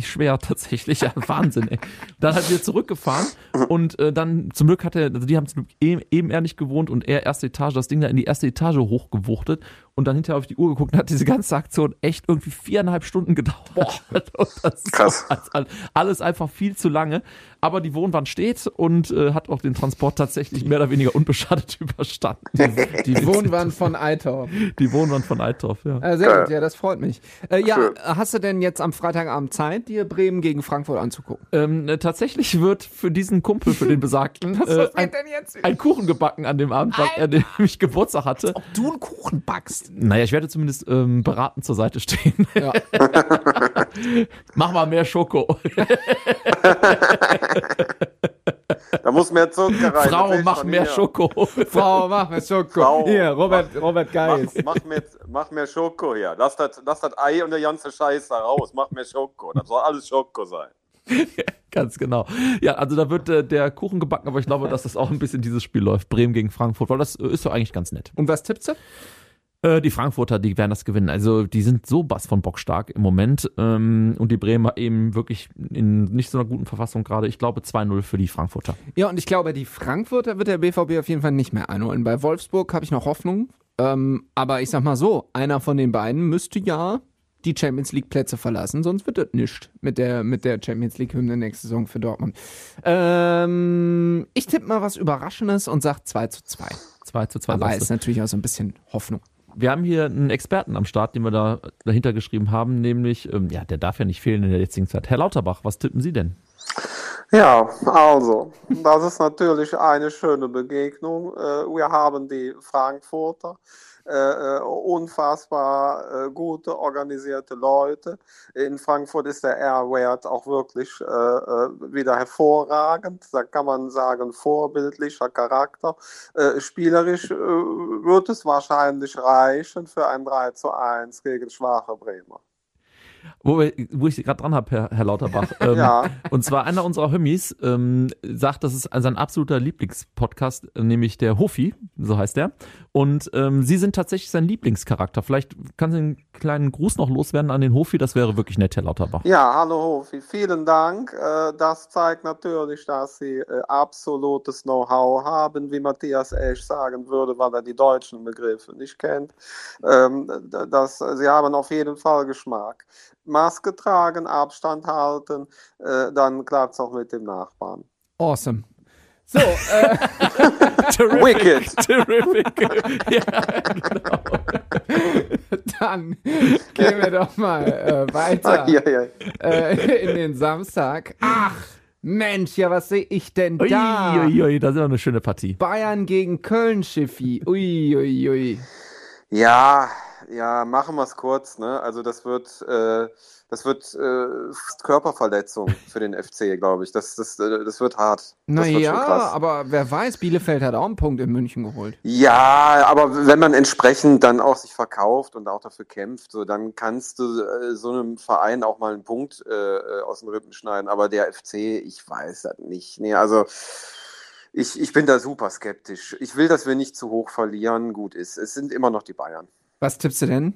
schwer tatsächlich. Ja, Wahnsinn, ey. Dann halt wieder zurückgefahren und dann zum Glück die haben zum Glück eben er nicht gewohnt und er erste Etage, das Ding da in die erste Etage hochgewuchtet und dann hinterher auf die Uhr geguckt und hat diese ganze Aktion echt irgendwie 4,5 Stunden gedauert. Boah. Und das ist Krass. Alles einfach viel zu lange. Aber die Wohnwand steht und hat auch den Transport tatsächlich mehr oder weniger unbeschadet überstanden. Die Wohnwand von Eitorf. Die Wohnwand von Eitorf, ja. Sehr gut, ja, das freut mich. Hast du denn jetzt am Freitagabend Zeit, dir Bremen gegen Frankfurt anzugucken? Tatsächlich wird für diesen Kumpel, für den Besagten, ein Kuchen gebacken an dem Abend, weil er nämlich Geburtstag hatte. Ob du einen Kuchen backst? Naja, ich werde zumindest beratend zur Seite stehen. Ja. Mach mal mehr Schoko. Da muss mehr Zucker rein. Frau, mach mehr Schoko. Frau, mach mehr Schoko. Frau, Hier, Robert Geis. Mach mehr Schoko hier. Lass das Ei und der ganze Scheiß da raus. Mach mehr Schoko. Das soll alles Schoko sein. Ganz genau. Ja, also da wird der Kuchen gebacken, aber ich glaube, dass das auch ein bisschen dieses Spiel läuft. Bremen gegen Frankfurt, weil das ist doch eigentlich ganz nett. Und was tippst du? Die Frankfurter, die werden das gewinnen. Also die sind so bass von Bock stark im Moment und die Bremer eben wirklich in nicht so einer guten Verfassung gerade. Ich glaube 2-0 für die Frankfurter. Ja, und ich glaube, die Frankfurter wird der BVB auf jeden Fall nicht mehr einholen. Bei Wolfsburg habe ich noch Hoffnung. Aber ich sag mal so, einer von den beiden müsste ja die Champions League Plätze verlassen, sonst wird das nichts mit der Champions League Hymne nächste Saison für Dortmund. Ich tippe mal was Überraschendes und sag 2-2. 2-2. Aber ist natürlich auch so ein bisschen Hoffnung. Wir haben hier einen Experten am Start, den wir dahinter geschrieben haben, nämlich, der darf ja nicht fehlen in der jetzigen Zeit. Herr Lauterbach, was tippen Sie denn? Ja, also, das ist natürlich eine schöne Begegnung. Wir haben die Frankfurter, unfassbar gute, organisierte Leute. In Frankfurt ist der R-Wert auch wirklich wieder hervorragend. Da kann man sagen, vorbildlicher Charakter. Spielerisch wird es wahrscheinlich reichen für ein 3-1 gegen schwache Bremer. Wo ich Sie gerade dran habe, Herr Lauterbach. Ja. Und zwar einer unserer Hommies sagt, das ist sein absoluter Lieblingspodcast, nämlich der Hofi, so heißt der. Und Sie sind tatsächlich sein Lieblingscharakter. Vielleicht kann Sie einen kleinen Gruß noch loswerden an den Hofi, das wäre wirklich nett, Herr Lauterbach. Ja, hallo Hofi, vielen Dank. Das zeigt natürlich, dass Sie absolutes Know-how haben, wie Matthias Esch sagen würde, weil er die deutschen Begriffe nicht kennt. Sie haben auf jeden Fall Geschmack. Maske tragen, Abstand halten, dann klappt es auch mit dem Nachbarn. Awesome. So, Wicked. Terrific. Ja, genau. Dann gehen wir doch mal weiter in den Samstag. Ach, Mensch, ja, was sehe ich denn da? Uiuiui, das ist ja eine schöne Partie. Bayern gegen Köln, Schiffi. Uiuiui. Ja, machen wir es kurz, ne? Also das wird Körperverletzung für den FC, glaube ich. Das wird hart. Naja, aber wer weiß, Bielefeld hat auch einen Punkt in München geholt. Ja, aber wenn man entsprechend dann auch sich verkauft und auch dafür kämpft, so, dann kannst du so einem Verein auch mal einen Punkt aus den Rippen schneiden. Aber der FC, ich weiß das nicht. Nee, also ich bin da super skeptisch. Ich will, dass wir nicht zu hoch verlieren. Gut ist. Es sind immer noch die Bayern. Was tippst du denn?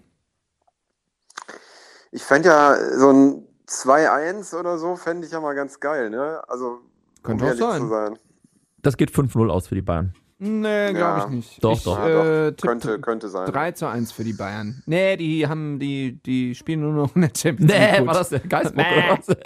Ich fände ja so ein 2-1 oder so, fände ich ja mal ganz geil, ne? Also, könnte auch sein. Das geht 5-0 aus für die Bayern. Nee, glaube ich nicht. Doch. Könnte sein. 3-1 für die Bayern. Nee, die spielen nur noch in der Champions League. Nee, war das der Geistbock oder was?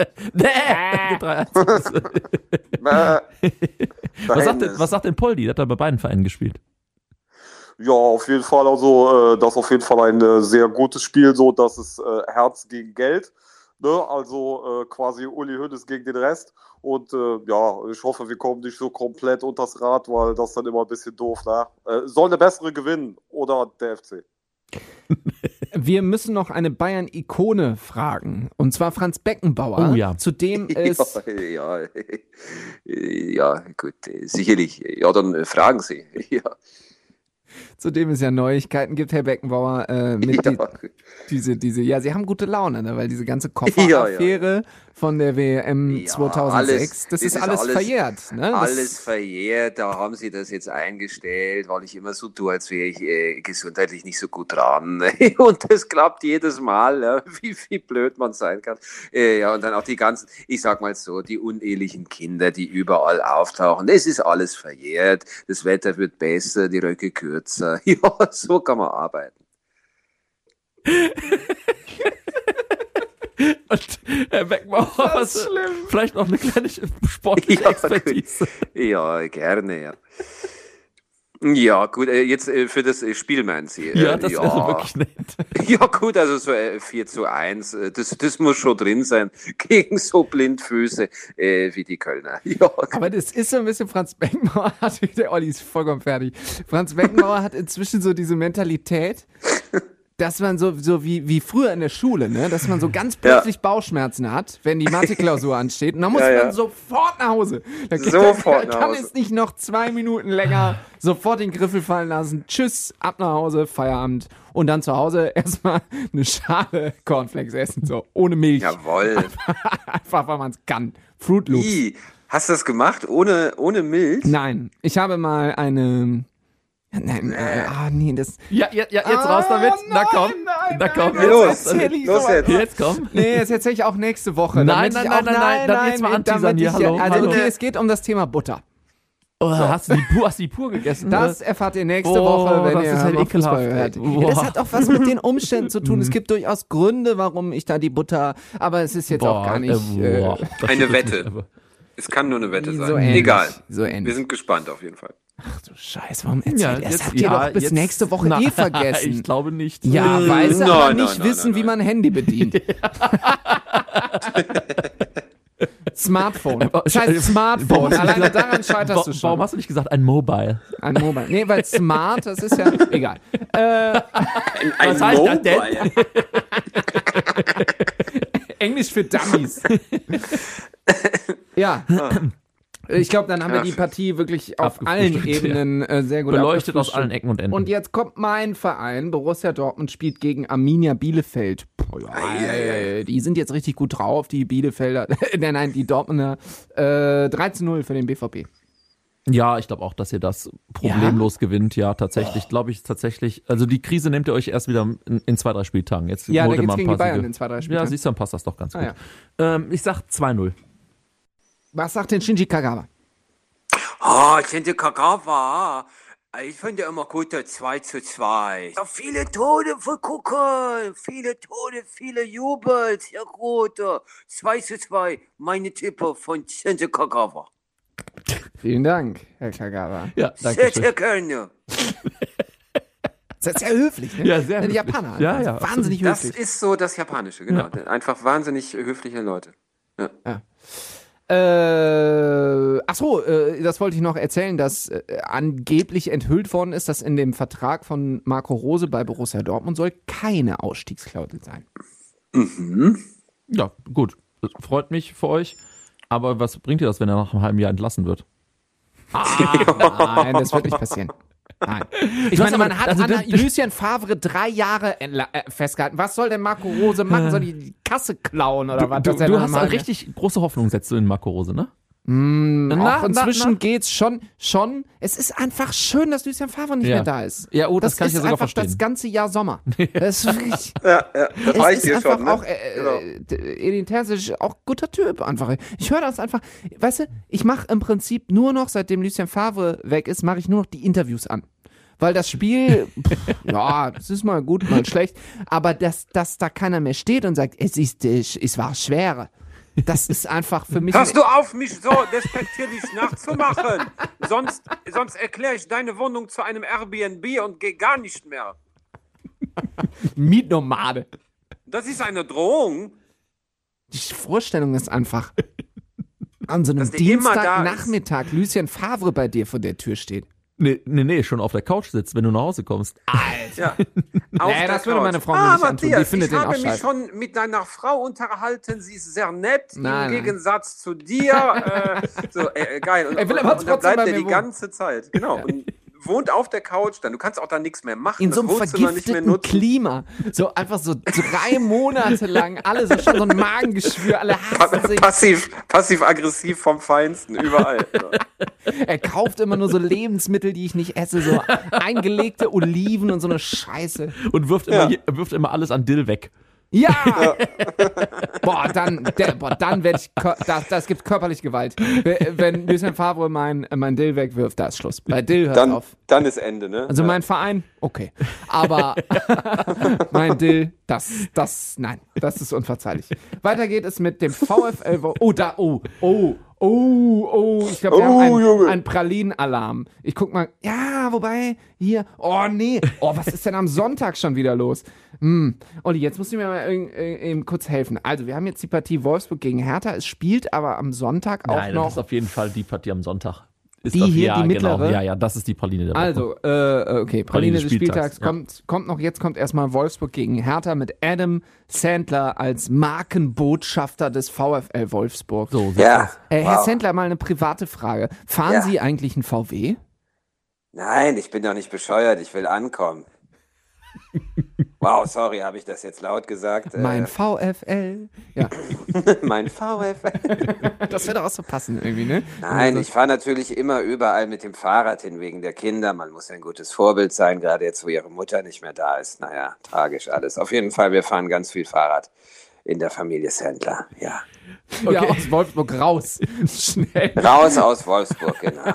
Nee, 3-1. Was sagt denn Poldi? Der hat da bei beiden Vereinen gespielt. Ja, auf jeden Fall. Also, das ist auf jeden Fall ein sehr gutes Spiel, so dass es Herz gegen Geld. Ne? Also quasi Uli Hoeneß gegen den Rest. Und ich hoffe, wir kommen nicht so komplett unters Rad, weil das dann immer ein bisschen doof. Ne? Soll der Bessere gewinnen oder der FC? Wir müssen noch eine Bayern-Ikone fragen. Und zwar Franz Beckenbauer. Oh ja. Zu dem es... Ja, gut, sicherlich. Ja, dann fragen Sie. Ja. Zudem es ja Neuigkeiten gibt, Herr Beckenbauer, mit Ja. ja, Sie haben gute Laune, ne? Weil diese ganze Kofferaffäre von der WM 2006, das ist alles verjährt. Ne? Alles verjährt, da haben sie das jetzt eingestellt, weil ich immer so tue, als wäre ich gesundheitlich nicht so gut dran. Und das klappt jedes Mal, ja, wie blöd man sein kann. Ja, und dann auch die ganzen, ich sag mal so, die unehelichen Kinder, die überall auftauchen. Es ist alles verjährt, das Wetter wird besser, die Röcke kürzer. Ja, so kann man arbeiten. Und Herr Beckenbauer, vielleicht noch eine kleine sportliche Expertise. Ja, gerne, ja. Ja, gut, jetzt für das Spiel meinen Sie? Ja, das wäre wirklich nett. Ja, gut, also so 4:1, das muss schon drin sein, gegen so Blindfüße wie die Kölner. Ja, aber das ist so ein bisschen, Franz Beckenbauer der Olli ist vollkommen fertig. Franz Beckenbauer hat inzwischen so diese Mentalität, dass man so wie früher in der Schule, ne, dass man so ganz plötzlich Bauchschmerzen hat, wenn die Mathe-Klausur ansteht. Und dann muss man sofort nach Hause. Da kann es nicht noch 2 Minuten länger sofort den Griffel fallen lassen. Tschüss, ab nach Hause, Feierabend. Und dann zu Hause erstmal eine Schale Cornflakes essen, so ohne Milch. Jawohl. Einfach, weil man es kann. Fruit Loops. Hast du das gemacht ohne Milch? Nein, ich habe mal eine... Nein, das... Ja, jetzt raus damit. Na komm. Los jetzt. Jetzt komm. Nee, das erzähle ich auch nächste Woche. Nein, dann jetzt mal anteasern hier. Hallo. Okay, es geht um das Thema Butter. Oh, hast du die pur gegessen? Das erfahrt ihr nächste Woche, wenn ihr ekelhaft Fußball hört. Ja, das hat auch was mit den Umständen zu tun. Es gibt durchaus Gründe, warum ich da die Butter... Aber es ist jetzt auch gar nicht... Eine Wette. Es kann nur eine Wette sein. So ähnlich, egal. So ähnlich. Wir sind gespannt auf jeden Fall. Ach du Scheiße, warum erzählt er? Das habt ihr doch bis nächste Woche vergessen. Ich glaube nicht. Ja, weil sie aber nicht wissen, wie man ein Handy bedient. Smartphone. Das heißt Smartphone. Alleine daran scheiterst du schon. Warum hast du nicht gesagt ein Mobile? Ein Mobile. Nee, weil Smart, das ist ja egal. Was heißt das denn? Englisch für Dummies. Ja. Ich glaube, dann haben wir die Partie wirklich auf allen Ebenen sehr gut beleuchtet aus allen Ecken und Enden. Und jetzt kommt mein Verein, Borussia Dortmund spielt gegen Arminia Bielefeld. Die sind jetzt richtig gut drauf, die Bielefelder, nein, die Dortmunder. 13:0 für den BVB. Ja, ich glaube auch, dass ihr das problemlos gewinnt. Ja, tatsächlich, glaube ich tatsächlich. Also die Krise nehmt ihr euch erst wieder in 2-3 Spieltagen. Jetzt ja, da geht's gegen die Bayern in 2-3 Spieltagen. Ja, siehst du, dann passt das doch ganz gut. Ja. Ich sag 2:0. Was sagt denn Shinji Kagawa? Shinji Kagawa. Ich finde immer gut, 2:2. Ja, viele Tode für gucken. Viele Tode, viele Jubel. Sehr gut. 2:2. Meine Tippe von Shinji Kagawa. Vielen Dank, Herr Kagawa. Ja, danke. Sehr gerne. Das ist sehr höflich, ne? Ja, sehr höflich. höflich. Japaner. Ja, wahnsinnig höflich. Das ist so das Japanische, genau. Ja. Einfach wahnsinnig höfliche Leute. Ja. Das wollte ich noch erzählen, dass angeblich enthüllt worden ist, dass in dem Vertrag von Marco Rose bei Borussia Dortmund soll keine Ausstiegsklausel sein. Mhm. Ja, gut. Das freut mich für euch. Aber was bringt dir das, wenn er nach einem halben Jahr entlassen wird? Nein, das wird nicht passieren. Nein. Ich meine, man hat an Lucien Favre 3 Jahre festgehalten. Was soll denn Marco Rose machen? Soll die Kasse klauen oder was? Du hast eine richtig große Hoffnung, setzt du in Marco Rose, ne? Inzwischen geht's schon. Es ist einfach schön, dass Lucien Favre nicht mehr da ist. Ja, das kann ich ja sogar verstehen. Das ganze Jahr Sommer. Das ist wirklich. Das reicht hier schon. Ne? Auch, Edin Terzic, auch guter Typ einfach. Ich höre das einfach. Weißt du, ich mache im Prinzip nur noch, seitdem Lucien Favre weg ist, mache ich nur noch die Interviews an. Weil das Spiel, das ist mal gut, mal schlecht. Aber dass da keiner mehr steht und sagt, es war schwer. Das ist einfach für mich... Hörst du auf, mich so despektierlich nachzumachen? Sonst erkläre ich deine Wohnung zu einem Airbnb und gehe gar nicht mehr. Mietnomade. Das ist eine Drohung. Die Vorstellung ist einfach, an so einem Dienstagnachmittag Lucien Favre bei dir vor der Tür steht. Nee, schon auf der Couch sitzt, wenn du nach Hause kommst. Alter. Das würde meine Frau mir nicht antun. Die findet den auch scheiße. Ich habe mich schon mit deiner Frau unterhalten. Sie ist sehr nett, im Gegensatz zu dir. Geil. Und will aber dann bleibt er die ganze Zeit. Genau. Ja. Und wohnt auf der Couch, dann du kannst auch da nichts mehr machen. In so einem vergifteten Klima. So einfach so 3 Monate lang, alle so schon so ein Magengeschwür, alle hassen sich. Passiv-aggressiv vom Feinsten, überall. Er kauft immer nur so Lebensmittel, die ich nicht esse, so eingelegte Oliven und so eine Scheiße. Und wirft immer alles an Dill weg. Ja! Boah, dann werde ich, das gibt körperlich Gewalt. Wenn Lucien Favre mein Dill wegwirft, da ist Schluss. Bei Dill hört auf. Dann ist Ende, ne? Also mein Verein, okay. Aber mein Dill, nein, das ist unverzeihlich. Weiter geht es mit dem VfL. Ich glaube, wir haben einen Pralinen-Alarm. Ich guck mal, ja, wobei, hier, nee, was ist denn am Sonntag schon wieder los? Olli, jetzt musst du mir mal eben kurz helfen. Also, wir haben jetzt die Partie Wolfsburg gegen Hertha, es spielt aber am Sonntag auch Nein, noch. das ist auf jeden Fall die Partie am Sonntag. Die hier, die mittlere? Genau. Ja, das ist die Praline der Woche. Also, okay, Praline des Spieltags. Jetzt kommt erstmal Wolfsburg gegen Hertha mit Adam Sandler als Markenbotschafter des VfL Wolfsburg. So, Ja. Herr Sandler, mal eine private Frage. Fahren Sie eigentlich einen VW? Nein, ich bin doch nicht bescheuert, ich will ankommen. Wow, sorry, habe ich das jetzt laut gesagt? Mein VfL. Ja, Mein VfL. das wird auch so passen irgendwie, ne? Nein, ich fahre natürlich immer überall mit dem Fahrrad hin, wegen der Kinder. Man muss ja ein gutes Vorbild sein, gerade jetzt, wo ihre Mutter nicht mehr da ist. Naja, tragisch alles. Auf jeden Fall, wir fahren ganz viel Fahrrad in der Familie Sandler, ja. Okay. Ja, aus Wolfsburg raus. Schnell. Raus aus Wolfsburg, genau.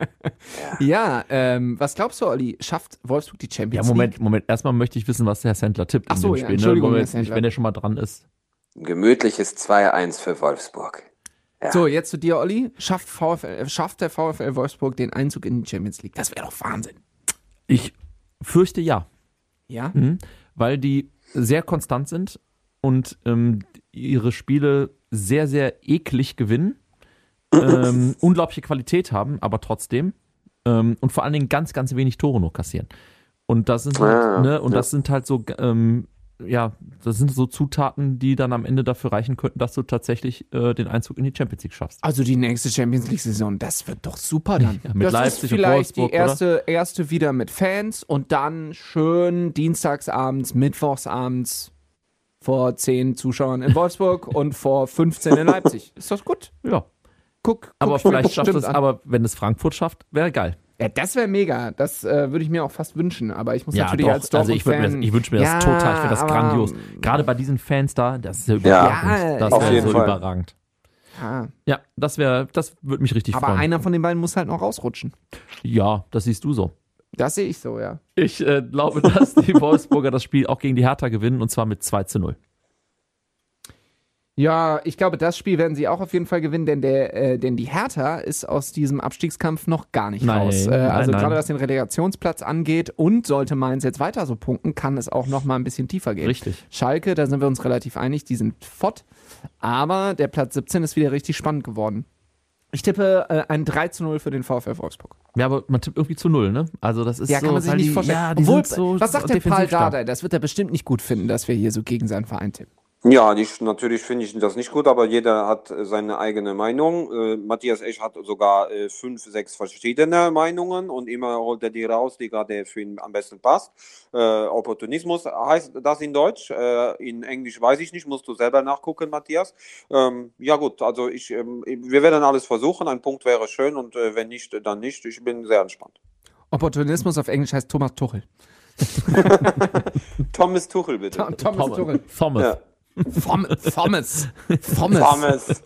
Ja, was glaubst du, Olli? Schafft Wolfsburg die Champions League? Moment. Erstmal möchte ich wissen, was der Herr Sandler tippt Ach so, in dem ja, Spiel. Entschuldigung, Ne? Herr Sandler. Wenn er schon mal dran ist. Ein gemütliches 2-1 für Wolfsburg. Ja. So, jetzt zu dir, Olli. Schafft der VfL Wolfsburg den Einzug in die Champions League? Das wäre doch Wahnsinn. Ich fürchte ja. Ja? Weil die sehr konstant sind und ihre Spiele sehr, sehr eklig gewinnen, unglaubliche Qualität haben, aber trotzdem und vor allen Dingen ganz, ganz wenig Tore nur kassieren. Und das sind halt, das sind halt so, das sind so Zutaten, die dann am Ende dafür reichen könnten, dass du tatsächlich den Einzug in die Champions League schaffst. Also die nächste Champions League-Saison, das wird doch super dann. Ja, mit das Leipzig ist vielleicht und die Wolfsburg, erste wieder mit Fans und dann schön dienstagsabends, mittwochsabends vor 10 Zuschauern in Wolfsburg und vor 15 in Leipzig. Ist das gut? Ja. Guck Aber vielleicht schafft bestimmt es, an. aber wenn es Frankfurt schafft, wäre geil. Ja, das wäre mega. Das würde ich mir auch fast wünschen. Aber ich muss natürlich doch. als Dortmund-Fan... Also ich wünsche mir das total. Ich finde das aber- grandios. Gerade bei diesen Fans da, das ist ja Ja, überragend. Das auf wäre jeden so Fall. überragend. Ja, Ja, das würde mich richtig aber freuen. einer von den beiden muss halt noch rausrutschen. Ja, das siehst du so. Das sehe ich so, ja. Ich glaube, dass die Wolfsburger das Spiel auch gegen die Hertha gewinnen und zwar mit 2-0. Ja, ich glaube, das Spiel werden sie auch auf jeden Fall gewinnen, denn die Hertha ist aus diesem Abstiegskampf noch gar nicht Nein, raus. nein, Also nein. gerade was den Relegationsplatz angeht und sollte Mainz jetzt weiter so punkten, kann es auch noch mal ein bisschen tiefer gehen. Richtig. Schalke, da sind wir uns relativ einig, die sind fort. Aber der Platz 17 ist wieder richtig spannend geworden. Ich tippe ein 3-0 für den VfL Wolfsburg. Ja, aber man tippt irgendwie zu 0, ne? Also das ist Ja, so, kann man sich weil nicht die, vorstellen. Ja, die Obwohl, sind so was sagt der Paul defensiv stark. Dardai? Das wird er bestimmt nicht gut finden, dass wir hier so gegen seinen Verein tippen. Ja, natürlich finde ich das nicht gut, aber jeder hat seine eigene Meinung. Matthias Esch hat sogar 5, 6 verschiedene Meinungen und immer holt er die raus, die gerade für ihn am besten passt. Opportunismus heißt das in Deutsch. In Englisch weiß ich nicht, musst du selber nachgucken, Matthias. Ja gut, also wir werden alles versuchen. Ein Punkt wäre schön und wenn nicht, dann nicht. Ich bin sehr entspannt. Opportunismus auf Englisch heißt Thomas Tuchel. Thomas Tuchel, bitte. Thomas Tuchel. Thomas. Ja. Thomas. Thomas.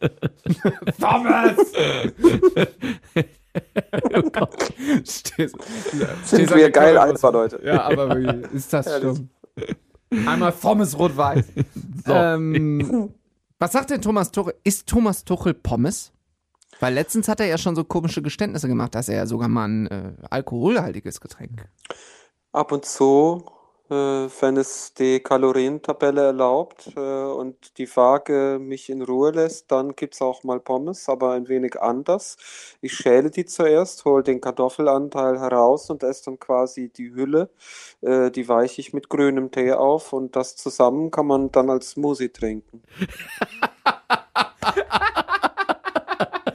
Sind wir geil Alpha, Leute. Ja, aber wirklich, ist das stumm. Einmal Pommes rot-weiß. Was sagt denn Thomas Tuchel? Ist Thomas Tuchel Pommes? Weil letztens hat er ja schon so komische Geständnisse gemacht, dass er ja sogar mal ein alkoholhaltiges Getränk. Ab und zu, wenn es die Kalorientabelle erlaubt und die Waage mich in Ruhe lässt, dann gibt es auch mal Pommes, aber ein wenig anders. Ich schäle die zuerst, hole den Kartoffelanteil heraus und esse dann quasi die Hülle. Die weiche ich mit grünem Tee auf und das zusammen kann man dann als Smoothie trinken.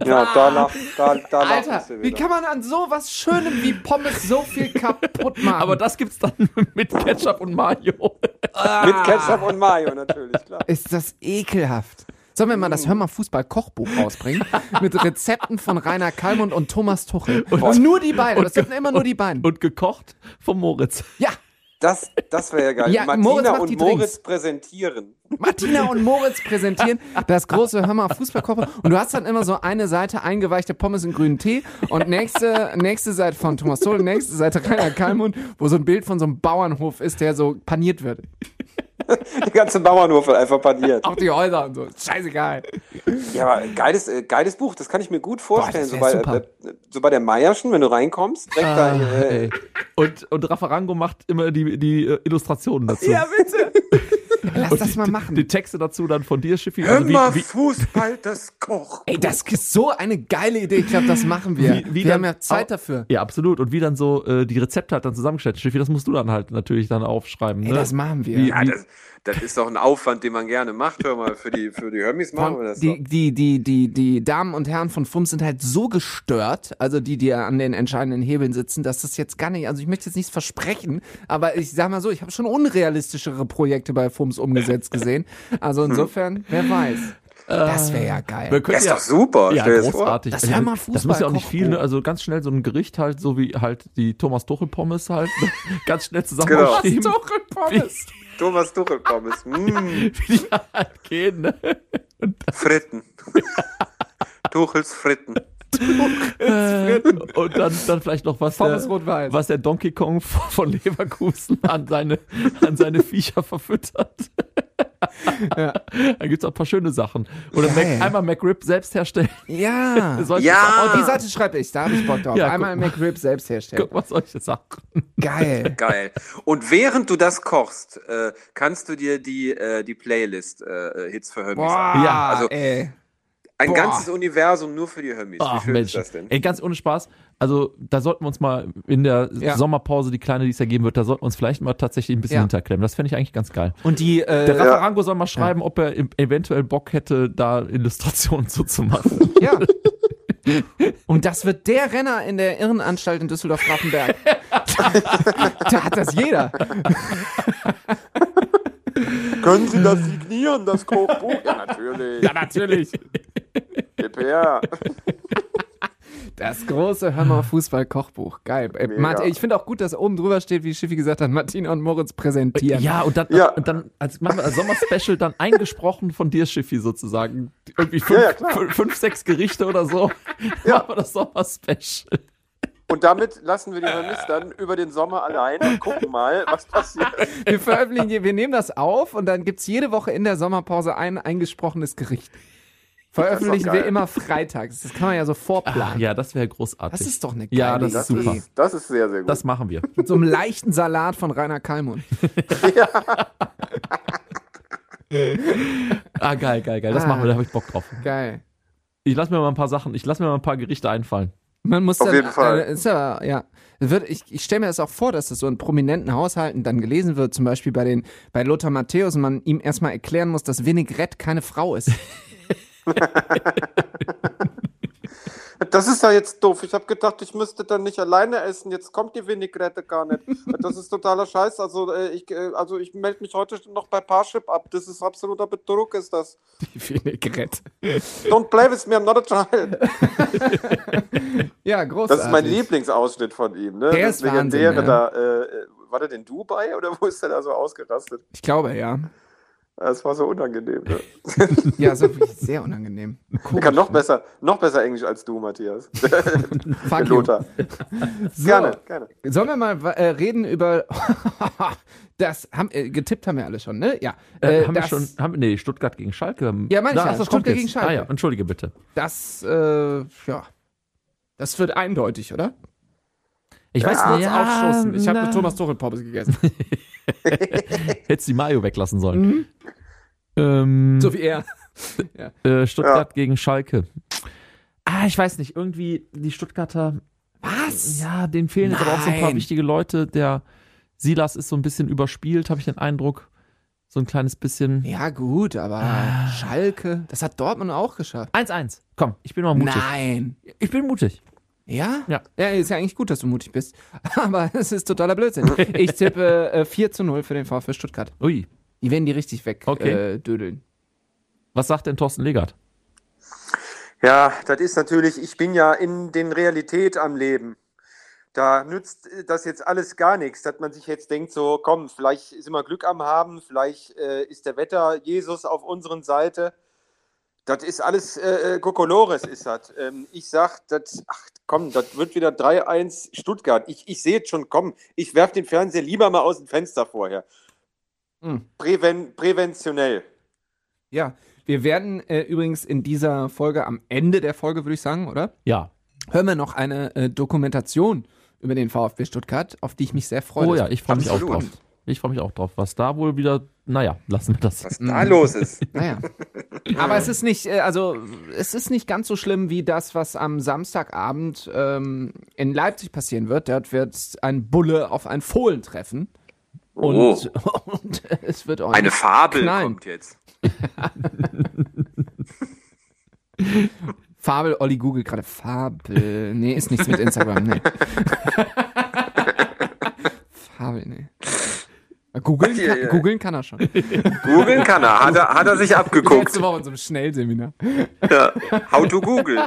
Ja, da lachen Alter, sie wie wieder. kann man an sowas Schönem wie Pommes so viel kaputt machen? Aber das gibt's dann mit Ketchup und Mayo. Mit Ketchup und Mayo natürlich, klar. Ist das ekelhaft. Sollen wir mal das Hör mal Fußball-Kochbuch rausbringen? Mit Rezepten von Rainer Kallmund und Thomas Tuchel. Und nur die beiden. Das sind immer nur die beiden. Und gekocht vom Moritz. Ja, Das wäre ja geil. Ja, Moritz Martina macht und die Moritz Drinks. präsentieren. Martina und Moritz präsentieren das große Hör mal Fußball-Kochbuch. Und du hast dann immer so eine Seite eingeweichte Pommes in grünen Tee und nächste Seite von Thomas Tuchel, nächste Seite Rainer Kallmund, wo so ein Bild von so einem Bauernhof ist, der so paniert wird. Die ganze Bauernhof wird einfach paniert. Auch die Häuser und so. Scheißegal. Ja, aber geiles Buch, das kann ich mir gut vorstellen. Boah, das wär So bei der Meierschen, wenn du reinkommst, direkt da. Ey. Und Raffarango macht immer die Illustrationen dazu. Ja, bitte. Lass das mal machen. Die Texte dazu dann von dir, Schiffi. Hör Also mal Fußball, das Koch. Ey, das ist so eine geile Idee. Ich glaube, das machen wir. Wie Wir haben dann ja Zeit auch- dafür. Ja, absolut. Und wie dann so die Rezepte halt dann zusammengestellt. Schiffi, das musst du dann halt natürlich dann aufschreiben. Ey, Ne? das machen wir. Wie- Ja, das ist doch ein Aufwand, den man gerne macht. Hör mal, für die Hörmis machen wir das doch. Die Damen und Herren von FUMS sind halt so gestört, also die an den entscheidenden Hebeln sitzen, dass das jetzt gar nicht, also ich möchte jetzt nichts versprechen, aber ich sag mal so, ich habe schon unrealistischere Projekte bei FUMS umgesetzt gesehen. Also insofern, wer weiß. Das wäre ja geil. Wir können Das ist doch super. Ja, Stell dir das vor. großartig. Das wär mal Das muss ja auch nicht Fußball-Kochbuch. viel, ne? Also ganz schnell so ein Gericht halt, so wie halt die Thomas Tuchel Pommes halt, ganz schnell zusammen Genau. aufschieben, Tuchel Pommes. Thomas Tuchel Pommes. wie die halt gehen, ne? Fritten. Tuchels Fritten. Und dann vielleicht noch Pommes rot-weiß. was der Donkey Kong von Leverkusen an seine Viecher verfüttert. Ja. Da gibt's auch ein paar schöne Sachen. Oder Geil. einmal McRib selbst herstellen. Ja. Solche Ja. Sachen. Oh, die Seite schreibe ich, da habe ich Bock drauf. Ja, Einmal McRib selbst herstellen. Guck mal, solche Sachen. Geil. Geil. Und während du das kochst, kannst du dir die Playlist Hits für Hörmis Boah, an. Ja, also ey. ein boah. ganzes Universum nur für die Hörmis. Wie Ach schön Mensch, ist das denn? ey, ganz ohne Spaß. Also da sollten wir uns mal in der Ja. Sommerpause, die kleine, die es ja geben wird, da sollten wir uns vielleicht mal tatsächlich ein bisschen Ja. hinterklemmen. Das fände ich eigentlich ganz geil. Und die, Der Raffarango soll mal schreiben, ob er eventuell Bock hätte, da Illustrationen zuzumachen. ja. Und das wird der Renner in der Irrenanstalt in Düsseldorf-Grafenberg. Da hat das jeder. Können Sie das signieren, das Kochbuch? Ja, natürlich. Ja, natürlich. PPR. Das große Hör mal Fußball-Kochbuch. Geil. Mega. Ich finde auch gut, dass oben drüber steht, wie Schiffi gesagt hat, Martina und Moritz präsentieren. Ja, und dann, Ja. machen wir als Sommerspecial dann eingesprochen von dir, Schiffi, sozusagen. Irgendwie Ja, klar. 5, 6 Gerichte oder so. Ja. Machen wir das Sommerspecial. Und damit lassen wir die Hörmis dann über den Sommer allein und gucken mal, was passiert. Wir nehmen das auf und dann gibt es jede Woche in der Sommerpause ein eingesprochenes Gericht. Veröffentlichen Das ist doch wir geil. immer freitags. Das kann man ja so vorplanen. Ja, das wäre großartig. Das ist doch eine geile Ja, das ist Das super. das ist sehr, sehr gut. Das machen wir. Mit so einem leichten Salat von Rainer Kallmund. Geil. Das machen wir, da habe ich Bock drauf. Geil. Ich lasse mir mal ein paar Gerichte einfallen. Man muss Auf dann, jeden Fall. Ist ja. Ich stelle mir das auch vor, dass das so in prominenten Haushalten dann gelesen wird, zum Beispiel bei Lothar Matthäus, und man ihm erstmal erklären muss, dass Vinaigrette keine Frau ist. Das ist ja jetzt doof. Ich habe gedacht, ich müsste dann nicht alleine essen. Jetzt kommt die Vinaigrette gar nicht. Das ist totaler Scheiß. Also ich melde mich heute noch bei Parship ab. Das ist absoluter Betrug, ist das. Die Vinaigrette. Don't play with me, I'm not a child. Ja, großartig. Das ist mein Lieblingsausschnitt von ihm. Ne? Der das ist Wahnsinn, Legendäre ja. da. War der in Dubai oder wo ist der da so ausgerastet? Ich glaube, ja. Das war so unangenehm. Ne? Ja, so sehr unangenehm. Er Komisch, kann noch ne? besser Englisch als du, Matthias. Fuck you. Lothar. So, Gerne. sollen wir mal reden über das getippt haben wir alle schon, ne? Ja. Stuttgart gegen Schalke. Ja, meine ich ja, das Stuttgart kommt gegen jetzt. Schalke. Ah ja, entschuldige bitte. Das das wird eindeutig, oder? Ich weiß Kurz nicht, aufschussen. Ich habe mit Thomas Tuchel Pommes gegessen. Hättest die Mayo weglassen sollen. So wie er. Stuttgart gegen Schalke. Ich weiß nicht, irgendwie die Stuttgarter, Was? ja, denen fehlen jetzt aber auch so ein paar Nein. wichtige Leute. Der Silas ist so ein bisschen überspielt, habe ich den Eindruck. So ein kleines bisschen. Ja, gut, aber Schalke, das hat Dortmund auch geschafft. 1-1. Komm, ich bin mal mutig. Nein. Ich bin mutig. Ja? Ja. Ja, ist ja eigentlich gut, dass du mutig bist. Aber es ist totaler Blödsinn. Ich tippe 4-0 für den VfB Stuttgart. Ui. Die werden die richtig weg Okay. dödeln. Was sagt denn Thorsten Legert? Ja, das ist natürlich, ich bin ja in den Realität am Leben. Da nützt das jetzt alles gar nichts, dass man sich jetzt denkt, so komm, vielleicht sind wir Glück am Haben, vielleicht ist der Wetter Jesus auf unseren Seite. Das ist alles Kokolores ist das. Ich sag, das wird wieder 3-1 Stuttgart. Ich sehe jetzt schon, komm, ich werfe den Fernseher lieber mal aus dem Fenster vorher. Präventionell. Ja, wir werden übrigens in dieser Folge, am Ende der Folge, würde ich sagen, oder? Ja. Hören wir noch eine Dokumentation über den VfB Stuttgart, auf die ich mich sehr freue. Oh ja, ich freue mich auch Absolut. drauf. Ich freue mich auch drauf. Was da wohl wieder, naja, lassen wir das. Was da los ist. Naja. Aber es ist nicht, es ist nicht ganz so schlimm wie das, was am Samstagabend in Leipzig passieren wird. Dort wird ein Bulle auf ein Fohlen treffen. Und es wird auch Eine Fabel knallen. kommt jetzt. Fabel, Olli googelt gerade Fabel. Nee, ist nichts mit Instagram, nee. Fabel, nee. Googeln kann er schon. Googeln kann er. Hat er sich abgeguckt. Letzte Woche in so einem Schnellseminar. Ja. How to Google.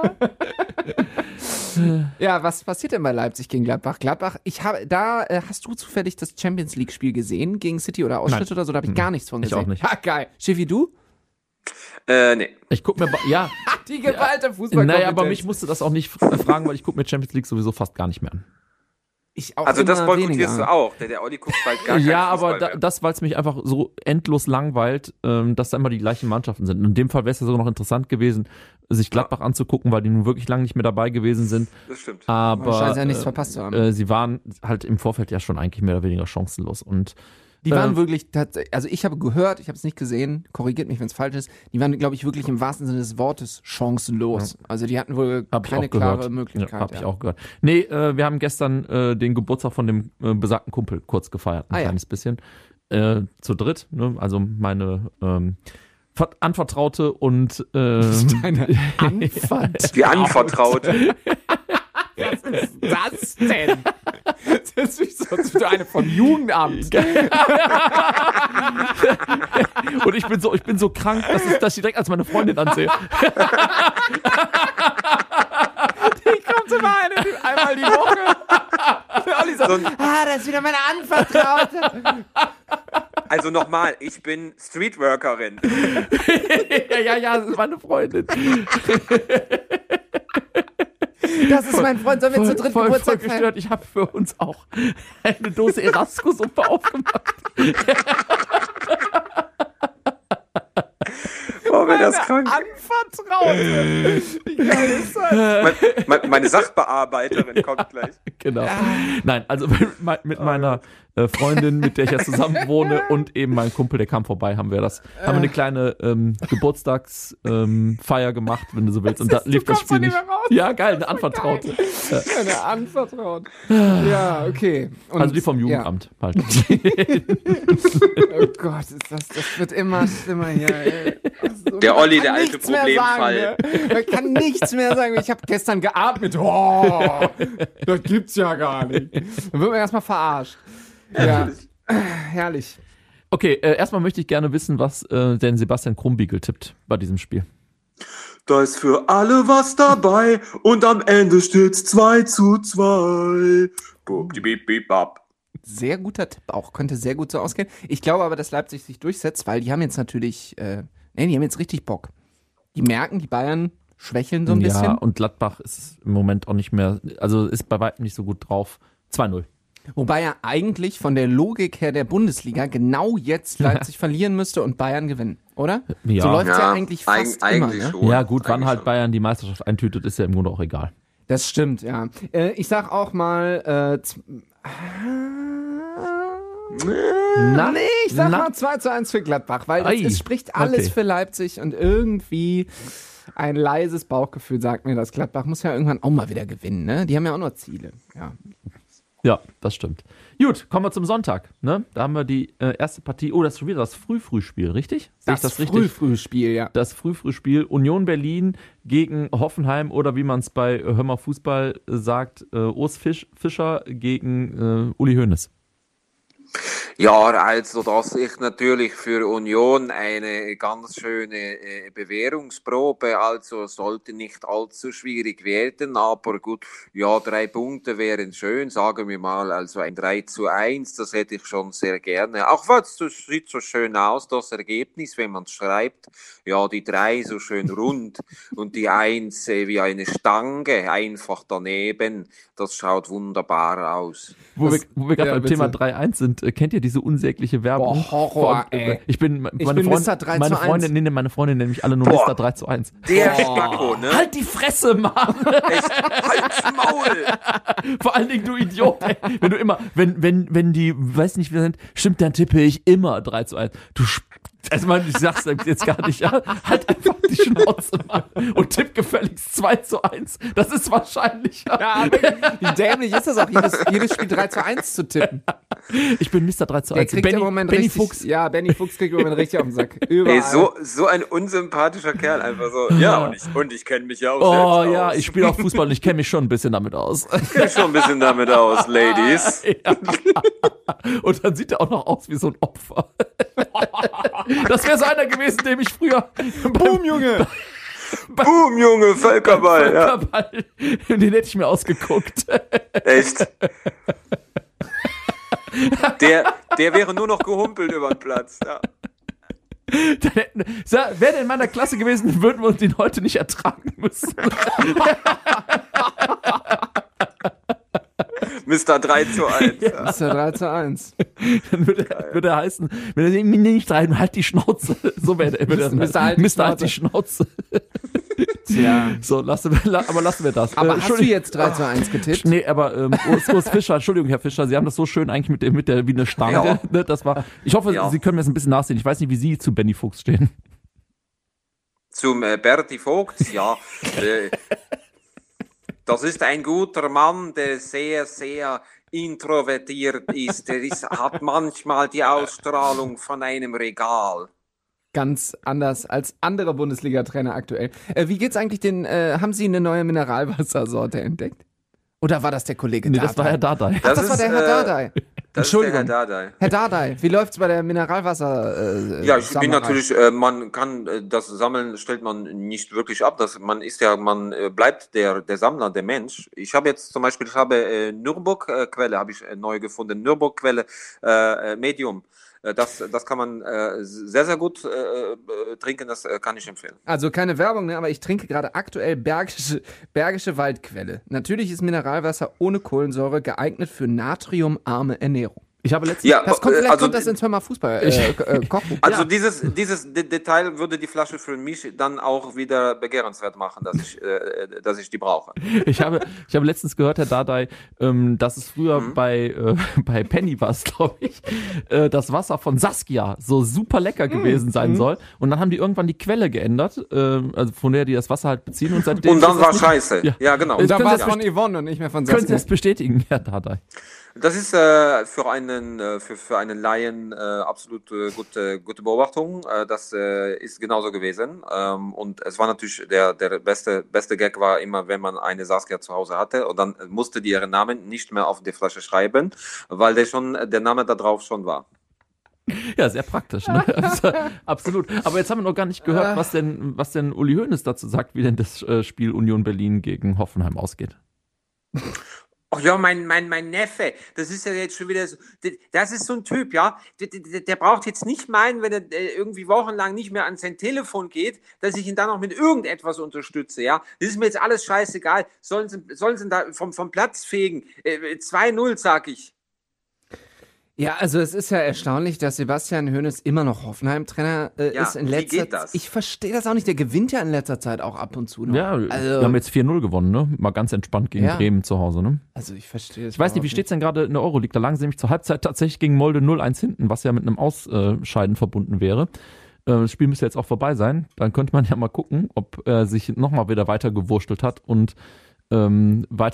Ja, was passiert denn bei Leipzig gegen Gladbach? Hast du zufällig das Champions League-Spiel gesehen gegen City oder Ausschnitt oder so? Da habe ich gar nichts von Ich gesehen. auch nicht. Ha, geil. Schiffi, du? Nee. Ich gucke mir, ja, Die geballte Fußball. naja, aber mich musste das auch nicht fragen, weil ich gucke mir Champions League sowieso fast gar nicht mehr an. Ich auch Also das immer boykottierst weniger. du auch. Der Olli guckt bald gar keinen Ja, Fußball aber mehr. das, weil es mich einfach so endlos langweilt, dass da immer die gleichen Mannschaften sind. Und in dem Fall wäre es ja sogar noch interessant gewesen, sich Gladbach anzugucken, weil die nun wirklich lange nicht mehr dabei gewesen sind. Das stimmt. Aber Scheint ja nichts verpasst zu haben. sie waren halt im Vorfeld ja schon eigentlich mehr oder weniger chancenlos. Und Die waren wirklich, also ich habe gehört, ich habe es nicht gesehen, korrigiert mich, wenn es falsch ist, die waren, glaube ich, wirklich im wahrsten Sinne des Wortes chancenlos. Also die hatten wohl Hab ich keine auch gehört. klare Möglichkeit. Ja, hab ich auch gehört. Nee, wir haben gestern den Geburtstag von dem besagten Kumpel kurz gefeiert. Ein kleines bisschen. Zu dritt, ne? Also meine Anvertraute und Deine Anfahrt. Die Anvertraute. Was denn? Das ist so, als wäre eine vom Jugendamt. und ich bin so krank, dass ich direkt als meine Freundin ansehe. Ich komme zum einmal die Woche. Olli sagt, das ist wieder meine Anvertraute. Also nochmal, ich bin Streetworkerin. ja, das ist meine Freundin. Das ist mein Freund, sollen wir zu dritt voll Geburtstag feiern? gestört. Ich habe für uns auch eine Dose Erasmus-Suppe aufgemacht. Boah, wäre das krank. Anvertraute. Wie geil ist das? Meine Sachbearbeiterin kommt gleich. Genau. Nein, also mit meiner Freundin, mit der ich ja zusammen wohne und eben mein Kumpel, der kam vorbei, haben wir eine kleine Geburtstagsfeier gemacht, wenn du so willst. Und da lief das Spiel nicht. Ja, geil, eine Anvertraute. Eine Anvertraute. Ja, okay. Und, Also die vom Jugendamt halt. Oh Gott, das wird immer schlimmer hier. Ey. Der Olli, Man der kann alte nichts mehr sagen, Problemfall. ne? Man kann nichts mehr sagen. Ich habe gestern geatmet. Oh, das gibt's ja gar nicht. Dann wird man erstmal verarscht. Ja, herrlich. Okay, erstmal möchte ich gerne wissen, was denn Sebastian Krumbiegel tippt bei diesem Spiel. Da ist für alle was dabei und am Ende steht's 2:2. Bub, die bip, bip, bap. Sehr guter Tipp auch. Könnte sehr gut so ausgehen. Ich glaube aber, dass Leipzig sich durchsetzt, weil die haben jetzt natürlich, die haben jetzt richtig Bock. Die merken, die Bayern schwächeln so ein bisschen. Ja, und Gladbach ist im Moment auch nicht mehr, also ist bei weitem nicht so gut drauf. 2-0. Wobei ja eigentlich von der Logik her der Bundesliga genau jetzt Leipzig verlieren müsste und Bayern gewinnen, oder? Ja. So läuft es ja Ja, eigentlich fast eigentlich immer. Ne? schon. Ja gut, wann Eigentlich halt schon. Bayern die Meisterschaft eintütet, ist ja im Grunde auch egal. Das stimmt, ja. Ich sag auch mal, Na, ich sag mal 2:1 für Gladbach, weil Ei, es spricht alles okay. für Leipzig und irgendwie ein leises Bauchgefühl sagt mir, dass Gladbach muss ja irgendwann auch mal wieder gewinnen, ne? Die haben ja auch noch Ziele, ja. Ja, das stimmt. Gut, kommen wir zum Sonntag. Ne? Da haben wir die erste Partie. Oh, das ist schon wieder das Frühspiel, richtig? Sehe ich das richtig? Frühspiel, ja. Das Frühspiel Union Berlin gegen Hoffenheim oder wie man es bei Hör mal Fußball sagt, Urs Fischer gegen Uli Hoeneß. Ja, also das ist natürlich für Union eine ganz schöne Bewährungsprobe, also sollte nicht allzu schwierig werden, aber gut, ja, 3 Punkte wären schön, sagen wir mal, also ein 3:1, das hätte ich schon sehr gerne, auch was, das sieht so schön aus, das Ergebnis, wenn man es schreibt, ja, die 3 so schön rund und die 1 wie eine Stange, einfach daneben, das schaut wunderbar aus. Wo wir gerade beim Thema 3:1 sind, kennt ihr diese unsägliche Werbung? Boah, Horror, ey. Meine Freundin nennt mich alle nur Mr. 3:1. Der Spacko, ne? Halt die Fresse, Mann! Halt's Maul! Vor allen Dingen, du Idiot, ey. Wenn du immer, wenn die, weiß nicht, wie wir sind, stimmt, dann tippe ich immer 3:1. Also man, ich sag's jetzt gar nicht, ja? Halt einfach die Schnauze, Mann. Und tipp gefälligst 2:1. Das ist wahrscheinlicher. Ja, aber wie dämlich ist das auch, jedes Spiel 3:1 zu tippen. Ich bin Mr. 3:1. Der kriegt im Moment Benny richtig, Fuchs. Ja, Benny Fuchs kriegt im Moment richtig auf den Sack. Überall. Ey, so ein unsympathischer Kerl, einfach so. Ja, und ich kenne mich ja auch Oh selbst ja, aus. ich spiele auch Fußball und ich kenne mich schon ein bisschen damit aus. Ich kenne schon ein bisschen damit aus, Ladies. Ja. Und dann sieht er auch noch aus wie so ein Opfer. Das wäre so einer gewesen, dem ich früher... Boom, Junge! Boom, Junge, Völkerball. Ja. Völkerball. Den hätte ich mir ausgeguckt. Echt? Der wäre nur noch gehumpelt über den Platz. Ja. Wäre der in meiner Klasse gewesen, würden wir uns den heute nicht ertragen müssen. Mr. 3:1. Ja. Das ist ja 3:1. Dann würde er heißen, wenn er mir nicht rein, halt die Schnauze. So wäre er. Mr. Halt die Schnauze. Tja. So, lassen wir das. Aber hast du jetzt 3:1 getippt? Nee, aber Urs Fischer, Entschuldigung, Herr Fischer, Sie haben das so schön eigentlich mit der wie eine Stange. Ja. Ne, das war. Ich hoffe, Ja. Sie können mir das ein bisschen nachsehen. Ich weiß nicht, wie Sie zu Benny Fuchs stehen. Zum Berti Vogt, ja. Das ist ein guter Mann, der sehr, sehr introvertiert ist. Hat manchmal die Ausstrahlung von einem Regal. Ganz anders als andere Bundesliga-Trainer aktuell. Wie geht's eigentlich haben Sie eine neue Mineralwassersorte entdeckt? Oder war das der Kollege Nee, Dardai? das war Herr Dardai. Das war der Herr Dardai. Das ist der Entschuldigung. Herr Dardai. Herr Dardai, wie läuft's bei der Mineralwasser? Ja, ich bin Sammlerei? natürlich, man kann das Sammeln stellt man nicht wirklich ab. Man bleibt der Sammler, der Mensch. Ich habe jetzt zum Beispiel, Nürburg-Quelle habe ich neu gefunden. Nürburg-Quelle Medium. Das kann man sehr, sehr gut trinken, das kann ich empfehlen. Also keine Werbung, ne? Aber ich trinke gerade aktuell Bergische Waldquelle. Natürlich ist Mineralwasser ohne Kohlensäure geeignet für natriumarme Ernährung. Ich habe letztens. Ja, Vielleicht kommt das ins Hör mal Fußball Kochbuch. Also dieses Detail würde die Flasche für mich dann auch wieder begehrenswert machen, dass ich die brauche. Ich habe letztens gehört, Herr Dardai, dass es früher bei Penny war es, glaube ich, das Wasser von Saskia so super lecker gewesen sein soll. Und dann haben die irgendwann die Quelle geändert, also von der die das Wasser halt beziehen. Und seitdem Und dann war nicht, scheiße. Ja, genau. Und dann können war Sie es das von Yvonne und nicht mehr von Können Sie Saskia. das bestätigen, Herr Dardai? Das ist für einen Laien absolut gute Beobachtung. Das ist genauso gewesen. Und es war natürlich der beste Gag war immer, wenn man eine Saskia zu Hause hatte und dann musste die ihren Namen nicht mehr auf die Flasche schreiben, weil der Name da drauf schon war. Ja, sehr praktisch, ne? Also, absolut. Aber jetzt haben wir noch gar nicht gehört, was denn Uli Hoeneß dazu sagt, wie denn das Spiel Union Berlin gegen Hoffenheim ausgeht. Ach ja, mein Neffe, das ist ja jetzt schon wieder so, das ist so ein Typ, ja, der braucht jetzt nicht meinen, wenn er irgendwie wochenlang nicht mehr an sein Telefon geht, dass ich ihn dann noch mit irgendetwas unterstütze, ja. Das ist mir jetzt alles scheißegal, sollen sie da vom Platz fegen, 2:0, sag ich. Ja, also es ist ja erstaunlich, dass Sebastian Hoeneß immer noch Hoffenheim-Trainer ist in wie letzter geht das? Ich verstehe das auch nicht. Der gewinnt ja in letzter Zeit auch ab und zu noch. Ja, also, wir haben jetzt 4:0 gewonnen, ne? Mal ganz entspannt gegen Bremen zu Hause, ne? Also ich verstehe es. Ich weiß nicht, wie steht's denn gerade in der Euroleague? Da lagen sie nämlich zur Halbzeit tatsächlich gegen Molde 0:1 hinten, was ja mit einem Ausscheiden verbunden wäre. Das Spiel müsste jetzt auch vorbei sein. Dann könnte man ja mal gucken, ob er sich nochmal wieder weiter gewurstelt hat und weiter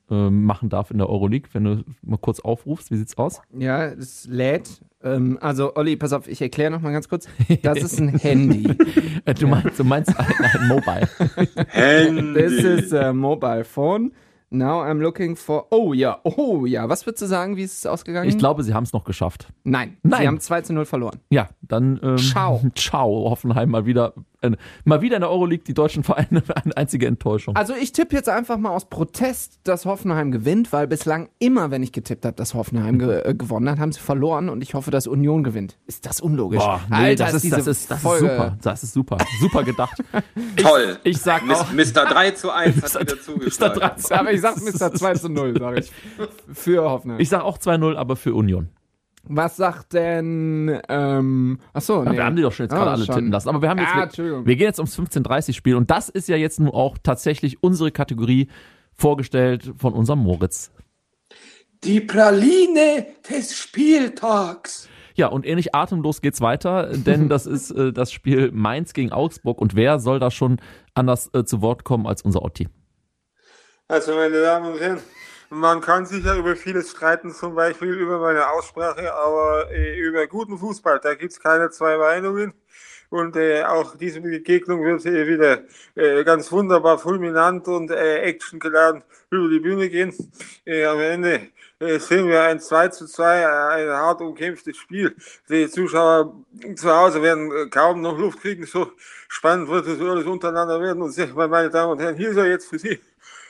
machen darf in der Euroleague, wenn du mal kurz aufrufst. Wie sieht's aus? Ja, es lädt. Also, Olli, pass auf, ich erkläre noch mal ganz kurz. Das ist ein Handy. Du meinst ein Mobile. Handy. This is a mobile phone. Now I'm looking for... Oh ja. Was würdest du sagen, wie ist es ausgegangen? Ich glaube, sie haben es noch geschafft. Nein, Nein. sie haben 2-0 verloren. Ja, dann Ciao. Ciao, Hoffenheim mal wieder in der Euroleague, die deutschen Vereine, eine einzige Enttäuschung. Also ich tippe jetzt einfach mal aus Protest, dass Hoffenheim gewinnt, weil bislang immer, wenn ich getippt habe, dass Hoffenheim gewonnen hat, haben sie verloren und ich hoffe, dass Union gewinnt. Ist das unlogisch? Boah, nee, Alter, das ist Folge. super. Das ist super. Super gedacht. Toll. Ich sag auch, Mr. 3:1 hat wieder zugeschlagen. Aber ich sag Mr. 2-0, sag ich. Für Hoffenheim. ich sag auch 2-0, aber für Union. Was sagt denn, achso, Ja, nee. wir haben die doch schon jetzt gerade alle tippen lassen. Aber wir haben jetzt, Entschuldigung. wir gehen jetzt ums 15:30 Spiel und das ist ja jetzt nun auch tatsächlich unsere Kategorie, vorgestellt von unserem Moritz. Die Praline des Spieltags. Ja, und ähnlich atemlos geht's weiter, denn das ist das Spiel Mainz gegen Augsburg und wer soll da schon anders zu Wort kommen als unser Otti? Also, meine Damen und Herren, man kann sich ja über vieles streiten, zum Beispiel über meine Aussprache, aber über guten Fußball, da gibt's keine zwei Meinungen. Und auch diese Begegnung wird wieder ganz wunderbar, fulminant und actiongeladen über die Bühne gehen. Am Ende sehen wir ein 2:2, ein hart umkämpftes Spiel. Die Zuschauer zu Hause werden kaum noch Luft kriegen, so spannend wird es alles untereinander werden. Und meine Damen und Herren, hier ist er jetzt für Sie.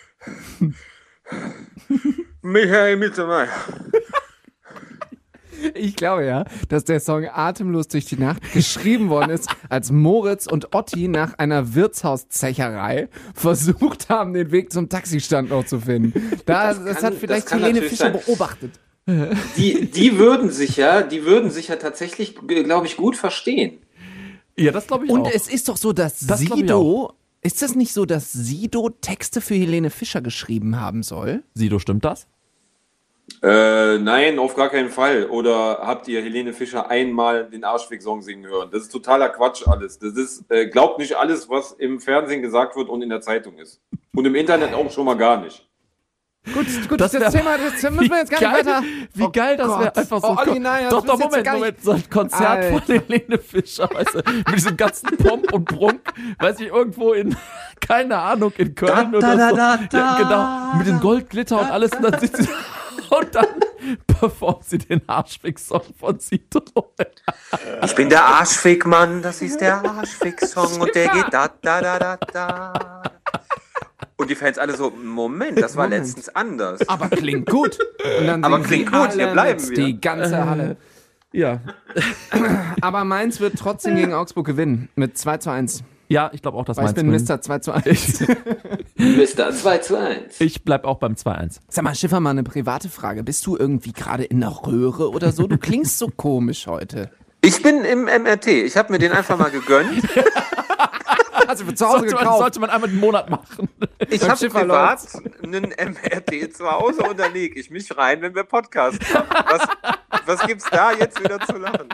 Michael Mittermeier. Ich glaube ja, dass der Song Atemlos durch die Nacht geschrieben worden ist, als Moritz und Otti nach einer Wirtshauszecherei versucht haben, den Weg zum Taxistand noch zu finden. Das hat vielleicht Helene Fischer beobachtet. Die würden sich ja tatsächlich, glaube ich, gut verstehen. Ja, das glaube ich Und auch. es ist doch so, dass Das glaub ich Sido, ist das nicht so, dass Sido Texte für Helene Fischer geschrieben haben soll? Sido, stimmt das? Nein, auf gar keinen Fall. Oder habt ihr Helene Fischer einmal den Arschfick-Song singen hören? Das ist totaler Quatsch alles. Das ist, glaubt nicht alles, was im Fernsehen gesagt wird und in der Zeitung ist. Und im Internet auch schon mal gar nicht. Gut, Das das wär- Thema, das müssen wir jetzt gar nicht weiter. Wie geil das wäre, einfach so. Olli, nein, das doch, ist jetzt Moment, gar nicht- Moment, so ein Konzert von Helene Fischer, weißt du, mit diesem ganzen Pomp und Prunk, weiß ich, irgendwo in, keine Ahnung, in Köln oder so. Ja, genau, mit dem Goldglitter und alles, und dann sitzt sie, und dann performt sie den Arschfick-Song von Sido. Ich bin der Arschfick-Mann, das ist der Arschfick-Song und der geht da, da, da, da, da. Und die Fans alle so, Moment, das war letztens anders. Aber klingt gut. Und dann Aber singen klingt sie gut, alle hier bleiben mit, wir. Die ganze Halle. Ja. Aber Mainz wird trotzdem gegen Augsburg gewinnen. Mit 2:1. Ja, ich glaube auch, dass Weil ich bin Mainz Mr. 2:1. Mr. 2:1. Ich bleib auch beim 2-1. Sag mal, Schiffer, mal eine private Frage. Bist du irgendwie gerade in der Röhre oder so? Du klingst so komisch heute. Ich bin im MRT. Ich habe mir den einfach mal gegönnt. Also für zu Hause Sollte man einmal den Monat machen. Ich habe Schiffer privat einen MRT zu Hause und da lege ich mich rein, wenn wir Podcast machen. Was gibt's da jetzt wieder zu lachen?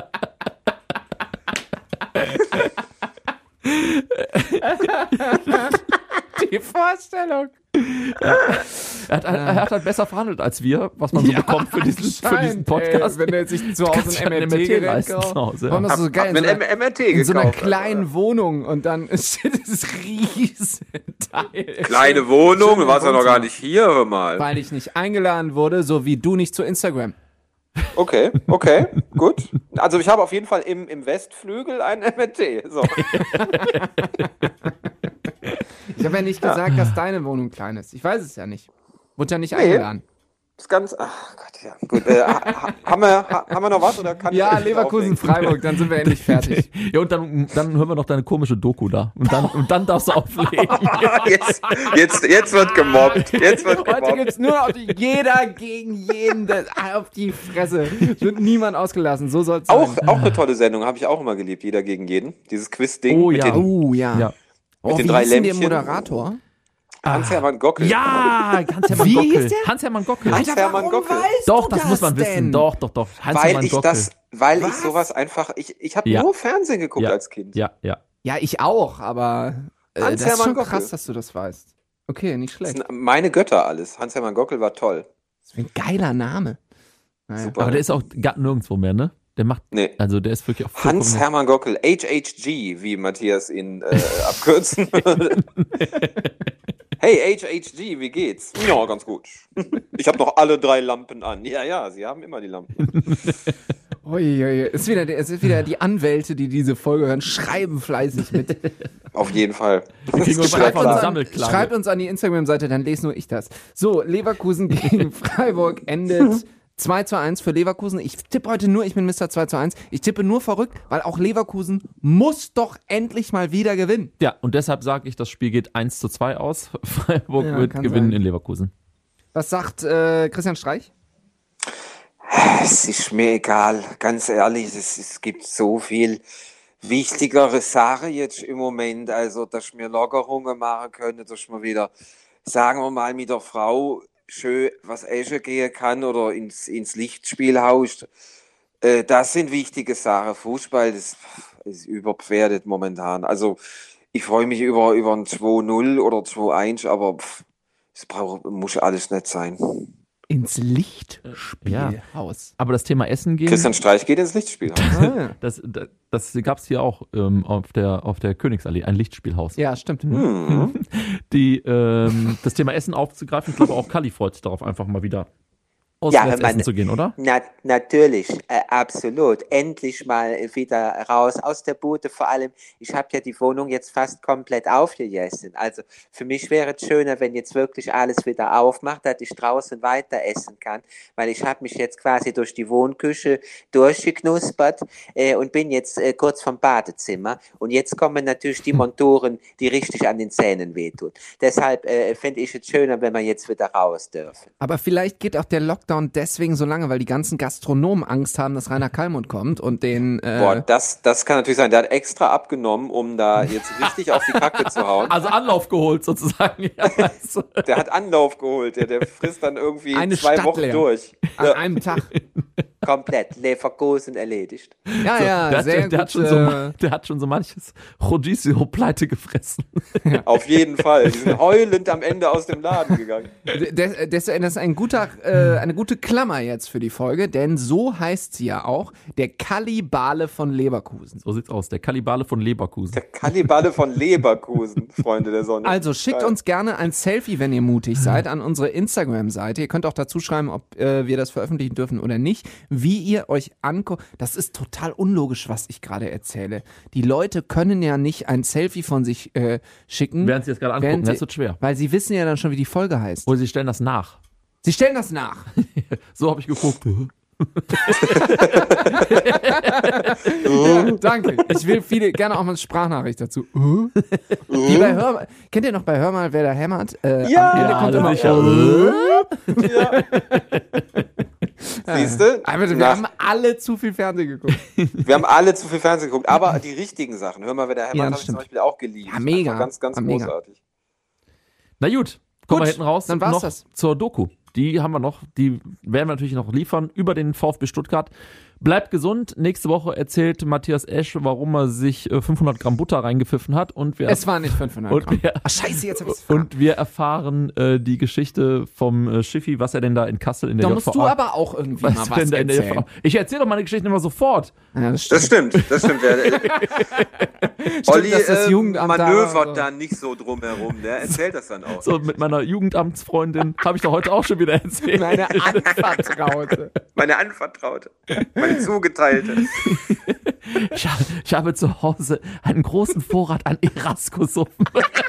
Die Vorstellung. Er hat halt besser verhandelt als wir, was man so bekommt für diesen Podcast. Wenn er sich zu Kannst Hause du ein ein MRT MRT gerät leisten kauft. zu Hause, ja. Warum ist das so geil? Hab mir ein MRT In so einer gekauft. kleinen Wohnung und dann steht dieses riesen Teil. Kleine Wohnung, du warst ja noch Wohnzimmer. gar nicht hier, hör mal. Weil ich nicht eingeladen wurde, so wie du nicht zu Instagram. Okay, gut. Also ich habe auf jeden Fall im Westflügel ein MRT. So. Ich habe ja nicht gesagt, dass deine Wohnung klein ist. Ich weiß es ja nicht. Wurde ja nicht eingeladen. Das ganz. Ach Gott, ja. Gut. Haben wir noch was oder kann Ja, ich Leverkusen, auflegen? Freiburg, dann sind wir endlich fertig. Ja, und dann hören wir noch deine komische Doku da. Und dann darfst du auflegen. Jetzt wird gemobbt. Jetzt wird Heute gemobbt. gibt's nur noch jeder gegen jeden auf die Fresse. Es wird niemand ausgelassen. So soll's sein. Auch eine tolle Sendung, habe ich auch immer geliebt, jeder gegen jeden. Dieses Quiz-Ding Oh mit ja. den Ja. Ja. Oh, den wie drei hieß denn der Lämpchen. Moderator? Hans-Hermann Gockel. Ja, Hans-Hermann Wie Gockel. hieß der? Hans-Hermann Gockel. Hans-Hermann Gockel. Doch, das muss man wissen. Doch. Weil Hans-Hermann ich Gockel. ich sowas einfach, ich habe Ja. nur Fernsehen geguckt Ja. als Kind. Ja. Ja, ich auch, aber das ist Hans-Hermann schon Gockel. krass, dass du das weißt. Okay, nicht Das schlecht. sind meine Götter alles. Hans-Hermann Gockel war toll. Das ist ein geiler Name. Naja. Super. Aber der ist auch gar nirgendwo mehr, ne? Der macht, Nee. also der ist wirklich auch vollkommen- Hans-Hermann Gockel, HHG, wie Matthias ihn abkürzen würde. Hey, HHG, wie geht's? Ja, ganz gut. Ich habe noch alle 3 Lampen an. Ja, Sie haben immer die Lampen. Uiuiui. Es sind wieder die Anwälte, die diese Folge hören, schreiben fleißig mit. Auf jeden Fall. kriegen wir Schreibt einfach eine an. Sammelklage. Schreibt uns an die Instagram-Seite, dann lese nur ich das. So, Leverkusen gegen Freiburg endet 2:1 für Leverkusen. Ich tippe heute nur, ich bin Mr. 2:1. Ich tippe nur verrückt, weil auch Leverkusen muss doch endlich mal wieder gewinnen. Ja, und deshalb sage ich, das Spiel geht 1:2 aus. Freiburg Ja, wird kann gewinnen sein. in Leverkusen. Was sagt Christian Streich? Es ist mir egal, ganz ehrlich, es gibt so viel wichtigere Sachen jetzt im Moment, also dass wir Lockerungen machen können, dass man wieder, sagen wir mal, mit der Frau schön was essen gehen kann oder ins Lichtspielhaus. Das sind wichtige Sachen. Fußball, das ist überpferdet momentan. Also ich freue mich über ein 2-0 oder 2-1, aber es muss alles nicht sein. Ins Lichtspielhaus. Aber das Thema Essen gehen, Christian Streich geht ins Lichtspielhaus. das gab es hier auch auf der Königsallee, ein Lichtspielhaus. Ja, stimmt. Das Thema Essen aufzugreifen, ich glaube auch Kalli freut sich darauf, einfach mal wieder auswärts essen zu gehen, oder? Natürlich, absolut. Endlich mal wieder raus aus der Bude. Vor allem, ich habe ja die Wohnung jetzt fast komplett aufgegessen. Also für mich wäre es schöner, wenn jetzt wirklich alles wieder aufmacht, dass ich draußen weiter essen kann, weil ich habe mich jetzt quasi durch die Wohnküche durchgeknuspert und bin jetzt kurz vom Badezimmer. Und jetzt kommen natürlich die Monturen, die richtig an den Zähnen wehtun. Deshalb fände ich es schöner, wenn wir jetzt wieder raus dürfen. Aber vielleicht geht auch der Lockdown deswegen so lange, weil die ganzen Gastronomen Angst haben, dass Rainer Kallmund kommt und den... Boah, das kann natürlich sein. Der hat extra abgenommen, um da jetzt richtig auf die Kacke zu hauen. Also Anlauf geholt sozusagen. Ja, weißt du. Der hat Anlauf geholt. Der frisst dann irgendwie Eine 2 Stadt Wochen leer. durch. An einem Tag. Komplett. Leverkusen erledigt. Ja, ja, sehr der gut. hat schon so manches Rodizio pleite gefressen. Auf jeden Fall. Die sind heulend am Ende aus dem Laden gegangen. Das ist eine gute Klammer jetzt für die Folge, denn so heißt sie ja auch, der Kannibale von Leverkusen. So sieht's aus, der Kannibale von Leverkusen. Der Kannibale von Leverkusen, Freunde der Sonne. Also schickt Geil. uns gerne ein Selfie, wenn ihr mutig seid, an unsere Instagram-Seite. Ihr könnt auch dazu schreiben, ob wir das veröffentlichen dürfen oder nicht, wie ihr euch anguckt. Das ist total unlogisch, was ich gerade erzähle. Die Leute können ja nicht ein Selfie von sich schicken. Während sie jetzt gerade angucken, das wird schwer. Weil sie wissen ja dann schon, wie die Folge heißt. Oder sie stellen das nach. Sie stellen das nach. So habe ich geguckt. Ja, danke. Ich will gerne auch mal eine Sprachnachricht dazu. Wie bei Hör, kennt ihr noch bei Hör mal, wer da hämmert? Ja, am Ende ja, kommt immer sicher. Siehst du? Aber wir haben alle zu viel Fernsehen geguckt. Wir haben alle zu viel Fernsehen geguckt, aber die richtigen Sachen. Hör mal, wer der Ja, hämmert, das habe ich zum stimmt. Beispiel auch geliebt. Ja, mega. Einfach ganz, ganz Ja, mega. großartig. Na gut, kommen wir Gut, hinten raus. dann war's noch das. Zur Doku. Die haben wir noch, die werden wir natürlich noch liefern über den VfB Stuttgart. Bleibt gesund. Nächste Woche erzählt Matthias Esch, warum er sich 500 Gramm Butter reingepfiffen hat. Und wir Es war nicht 500 Und Gramm. wir- Ach, scheiße, jetzt hab ich's Und wir erfahren die Geschichte vom Schiffi, was er denn da in Kassel in der Da musst JVA... du aber auch irgendwie mal was was denn da in der erzählen. JVA? Ich erzähle doch meine Geschichten immer sofort. Ja, das stimmt. Das stimmt. Olli dass das Jugendamt da war manövert und so. da nicht so drumherum. Der erzählt das dann auch. So, mit meiner Jugendamtsfreundin habe ich doch heute auch schon wieder erzählt. Meine Anvertraute. Meine Anvertraute. Meine Zugeteilte. Ich habe zu Hause einen großen Vorrat an Erasco-Suppen.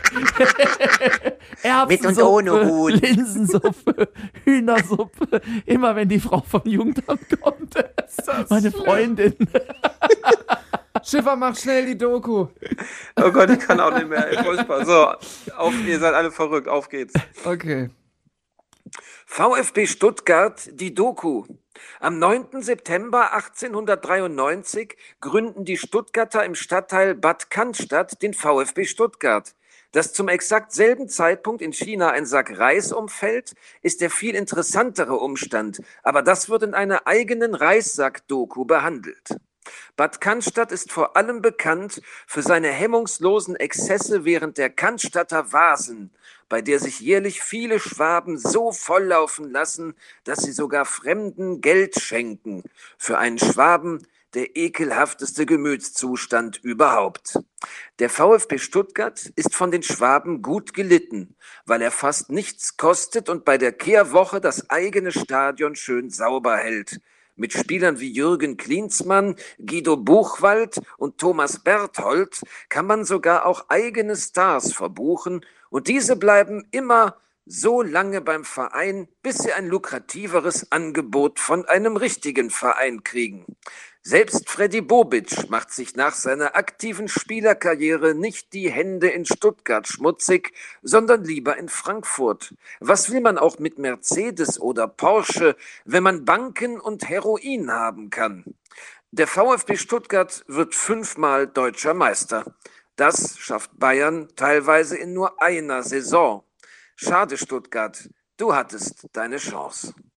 Mit und ohne Huhn. Linsensuppe, Hühnersuppe. Immer wenn die Frau vom Jugendamt kommt. Meine Freundin. Schiffer, mach schnell die Doku. Oh Gott, ich kann auch nicht mehr. Ey, furchtbar. So, ihr seid alle verrückt. Auf geht's. Okay. VfB Stuttgart, die Doku. Am 9. September 1893 gründen die Stuttgarter im Stadtteil Bad Cannstatt den VfB Stuttgart. Dass zum exakt selben Zeitpunkt in China ein Sack Reis umfällt, ist der viel interessantere Umstand, aber das wird in einer eigenen Reissack-Doku behandelt. Bad Cannstatt ist vor allem bekannt für seine hemmungslosen Exzesse während der Cannstatter Vasen, bei der sich jährlich viele Schwaben so volllaufen lassen, dass sie sogar Fremden Geld schenken. Für einen Schwaben der ekelhafteste Gemütszustand überhaupt. Der VfB Stuttgart ist von den Schwaben gut gelitten, weil er fast nichts kostet und bei der Kehrwoche das eigene Stadion schön sauber hält. Mit Spielern wie Jürgen Klinsmann, Guido Buchwald und Thomas Berthold kann man sogar auch eigene Stars verbuchen und diese bleiben immer so lange beim Verein, bis sie ein lukrativeres Angebot von einem richtigen Verein kriegen. Selbst Freddy Bobic macht sich nach seiner aktiven Spielerkarriere nicht die Hände in Stuttgart schmutzig, sondern lieber in Frankfurt. Was will man auch mit Mercedes oder Porsche, wenn man Banken und Heroin haben kann? Der VfB Stuttgart wird 5-mal deutscher Meister. Das schafft Bayern teilweise in nur einer Saison. Schade, Stuttgart, du hattest deine Chance.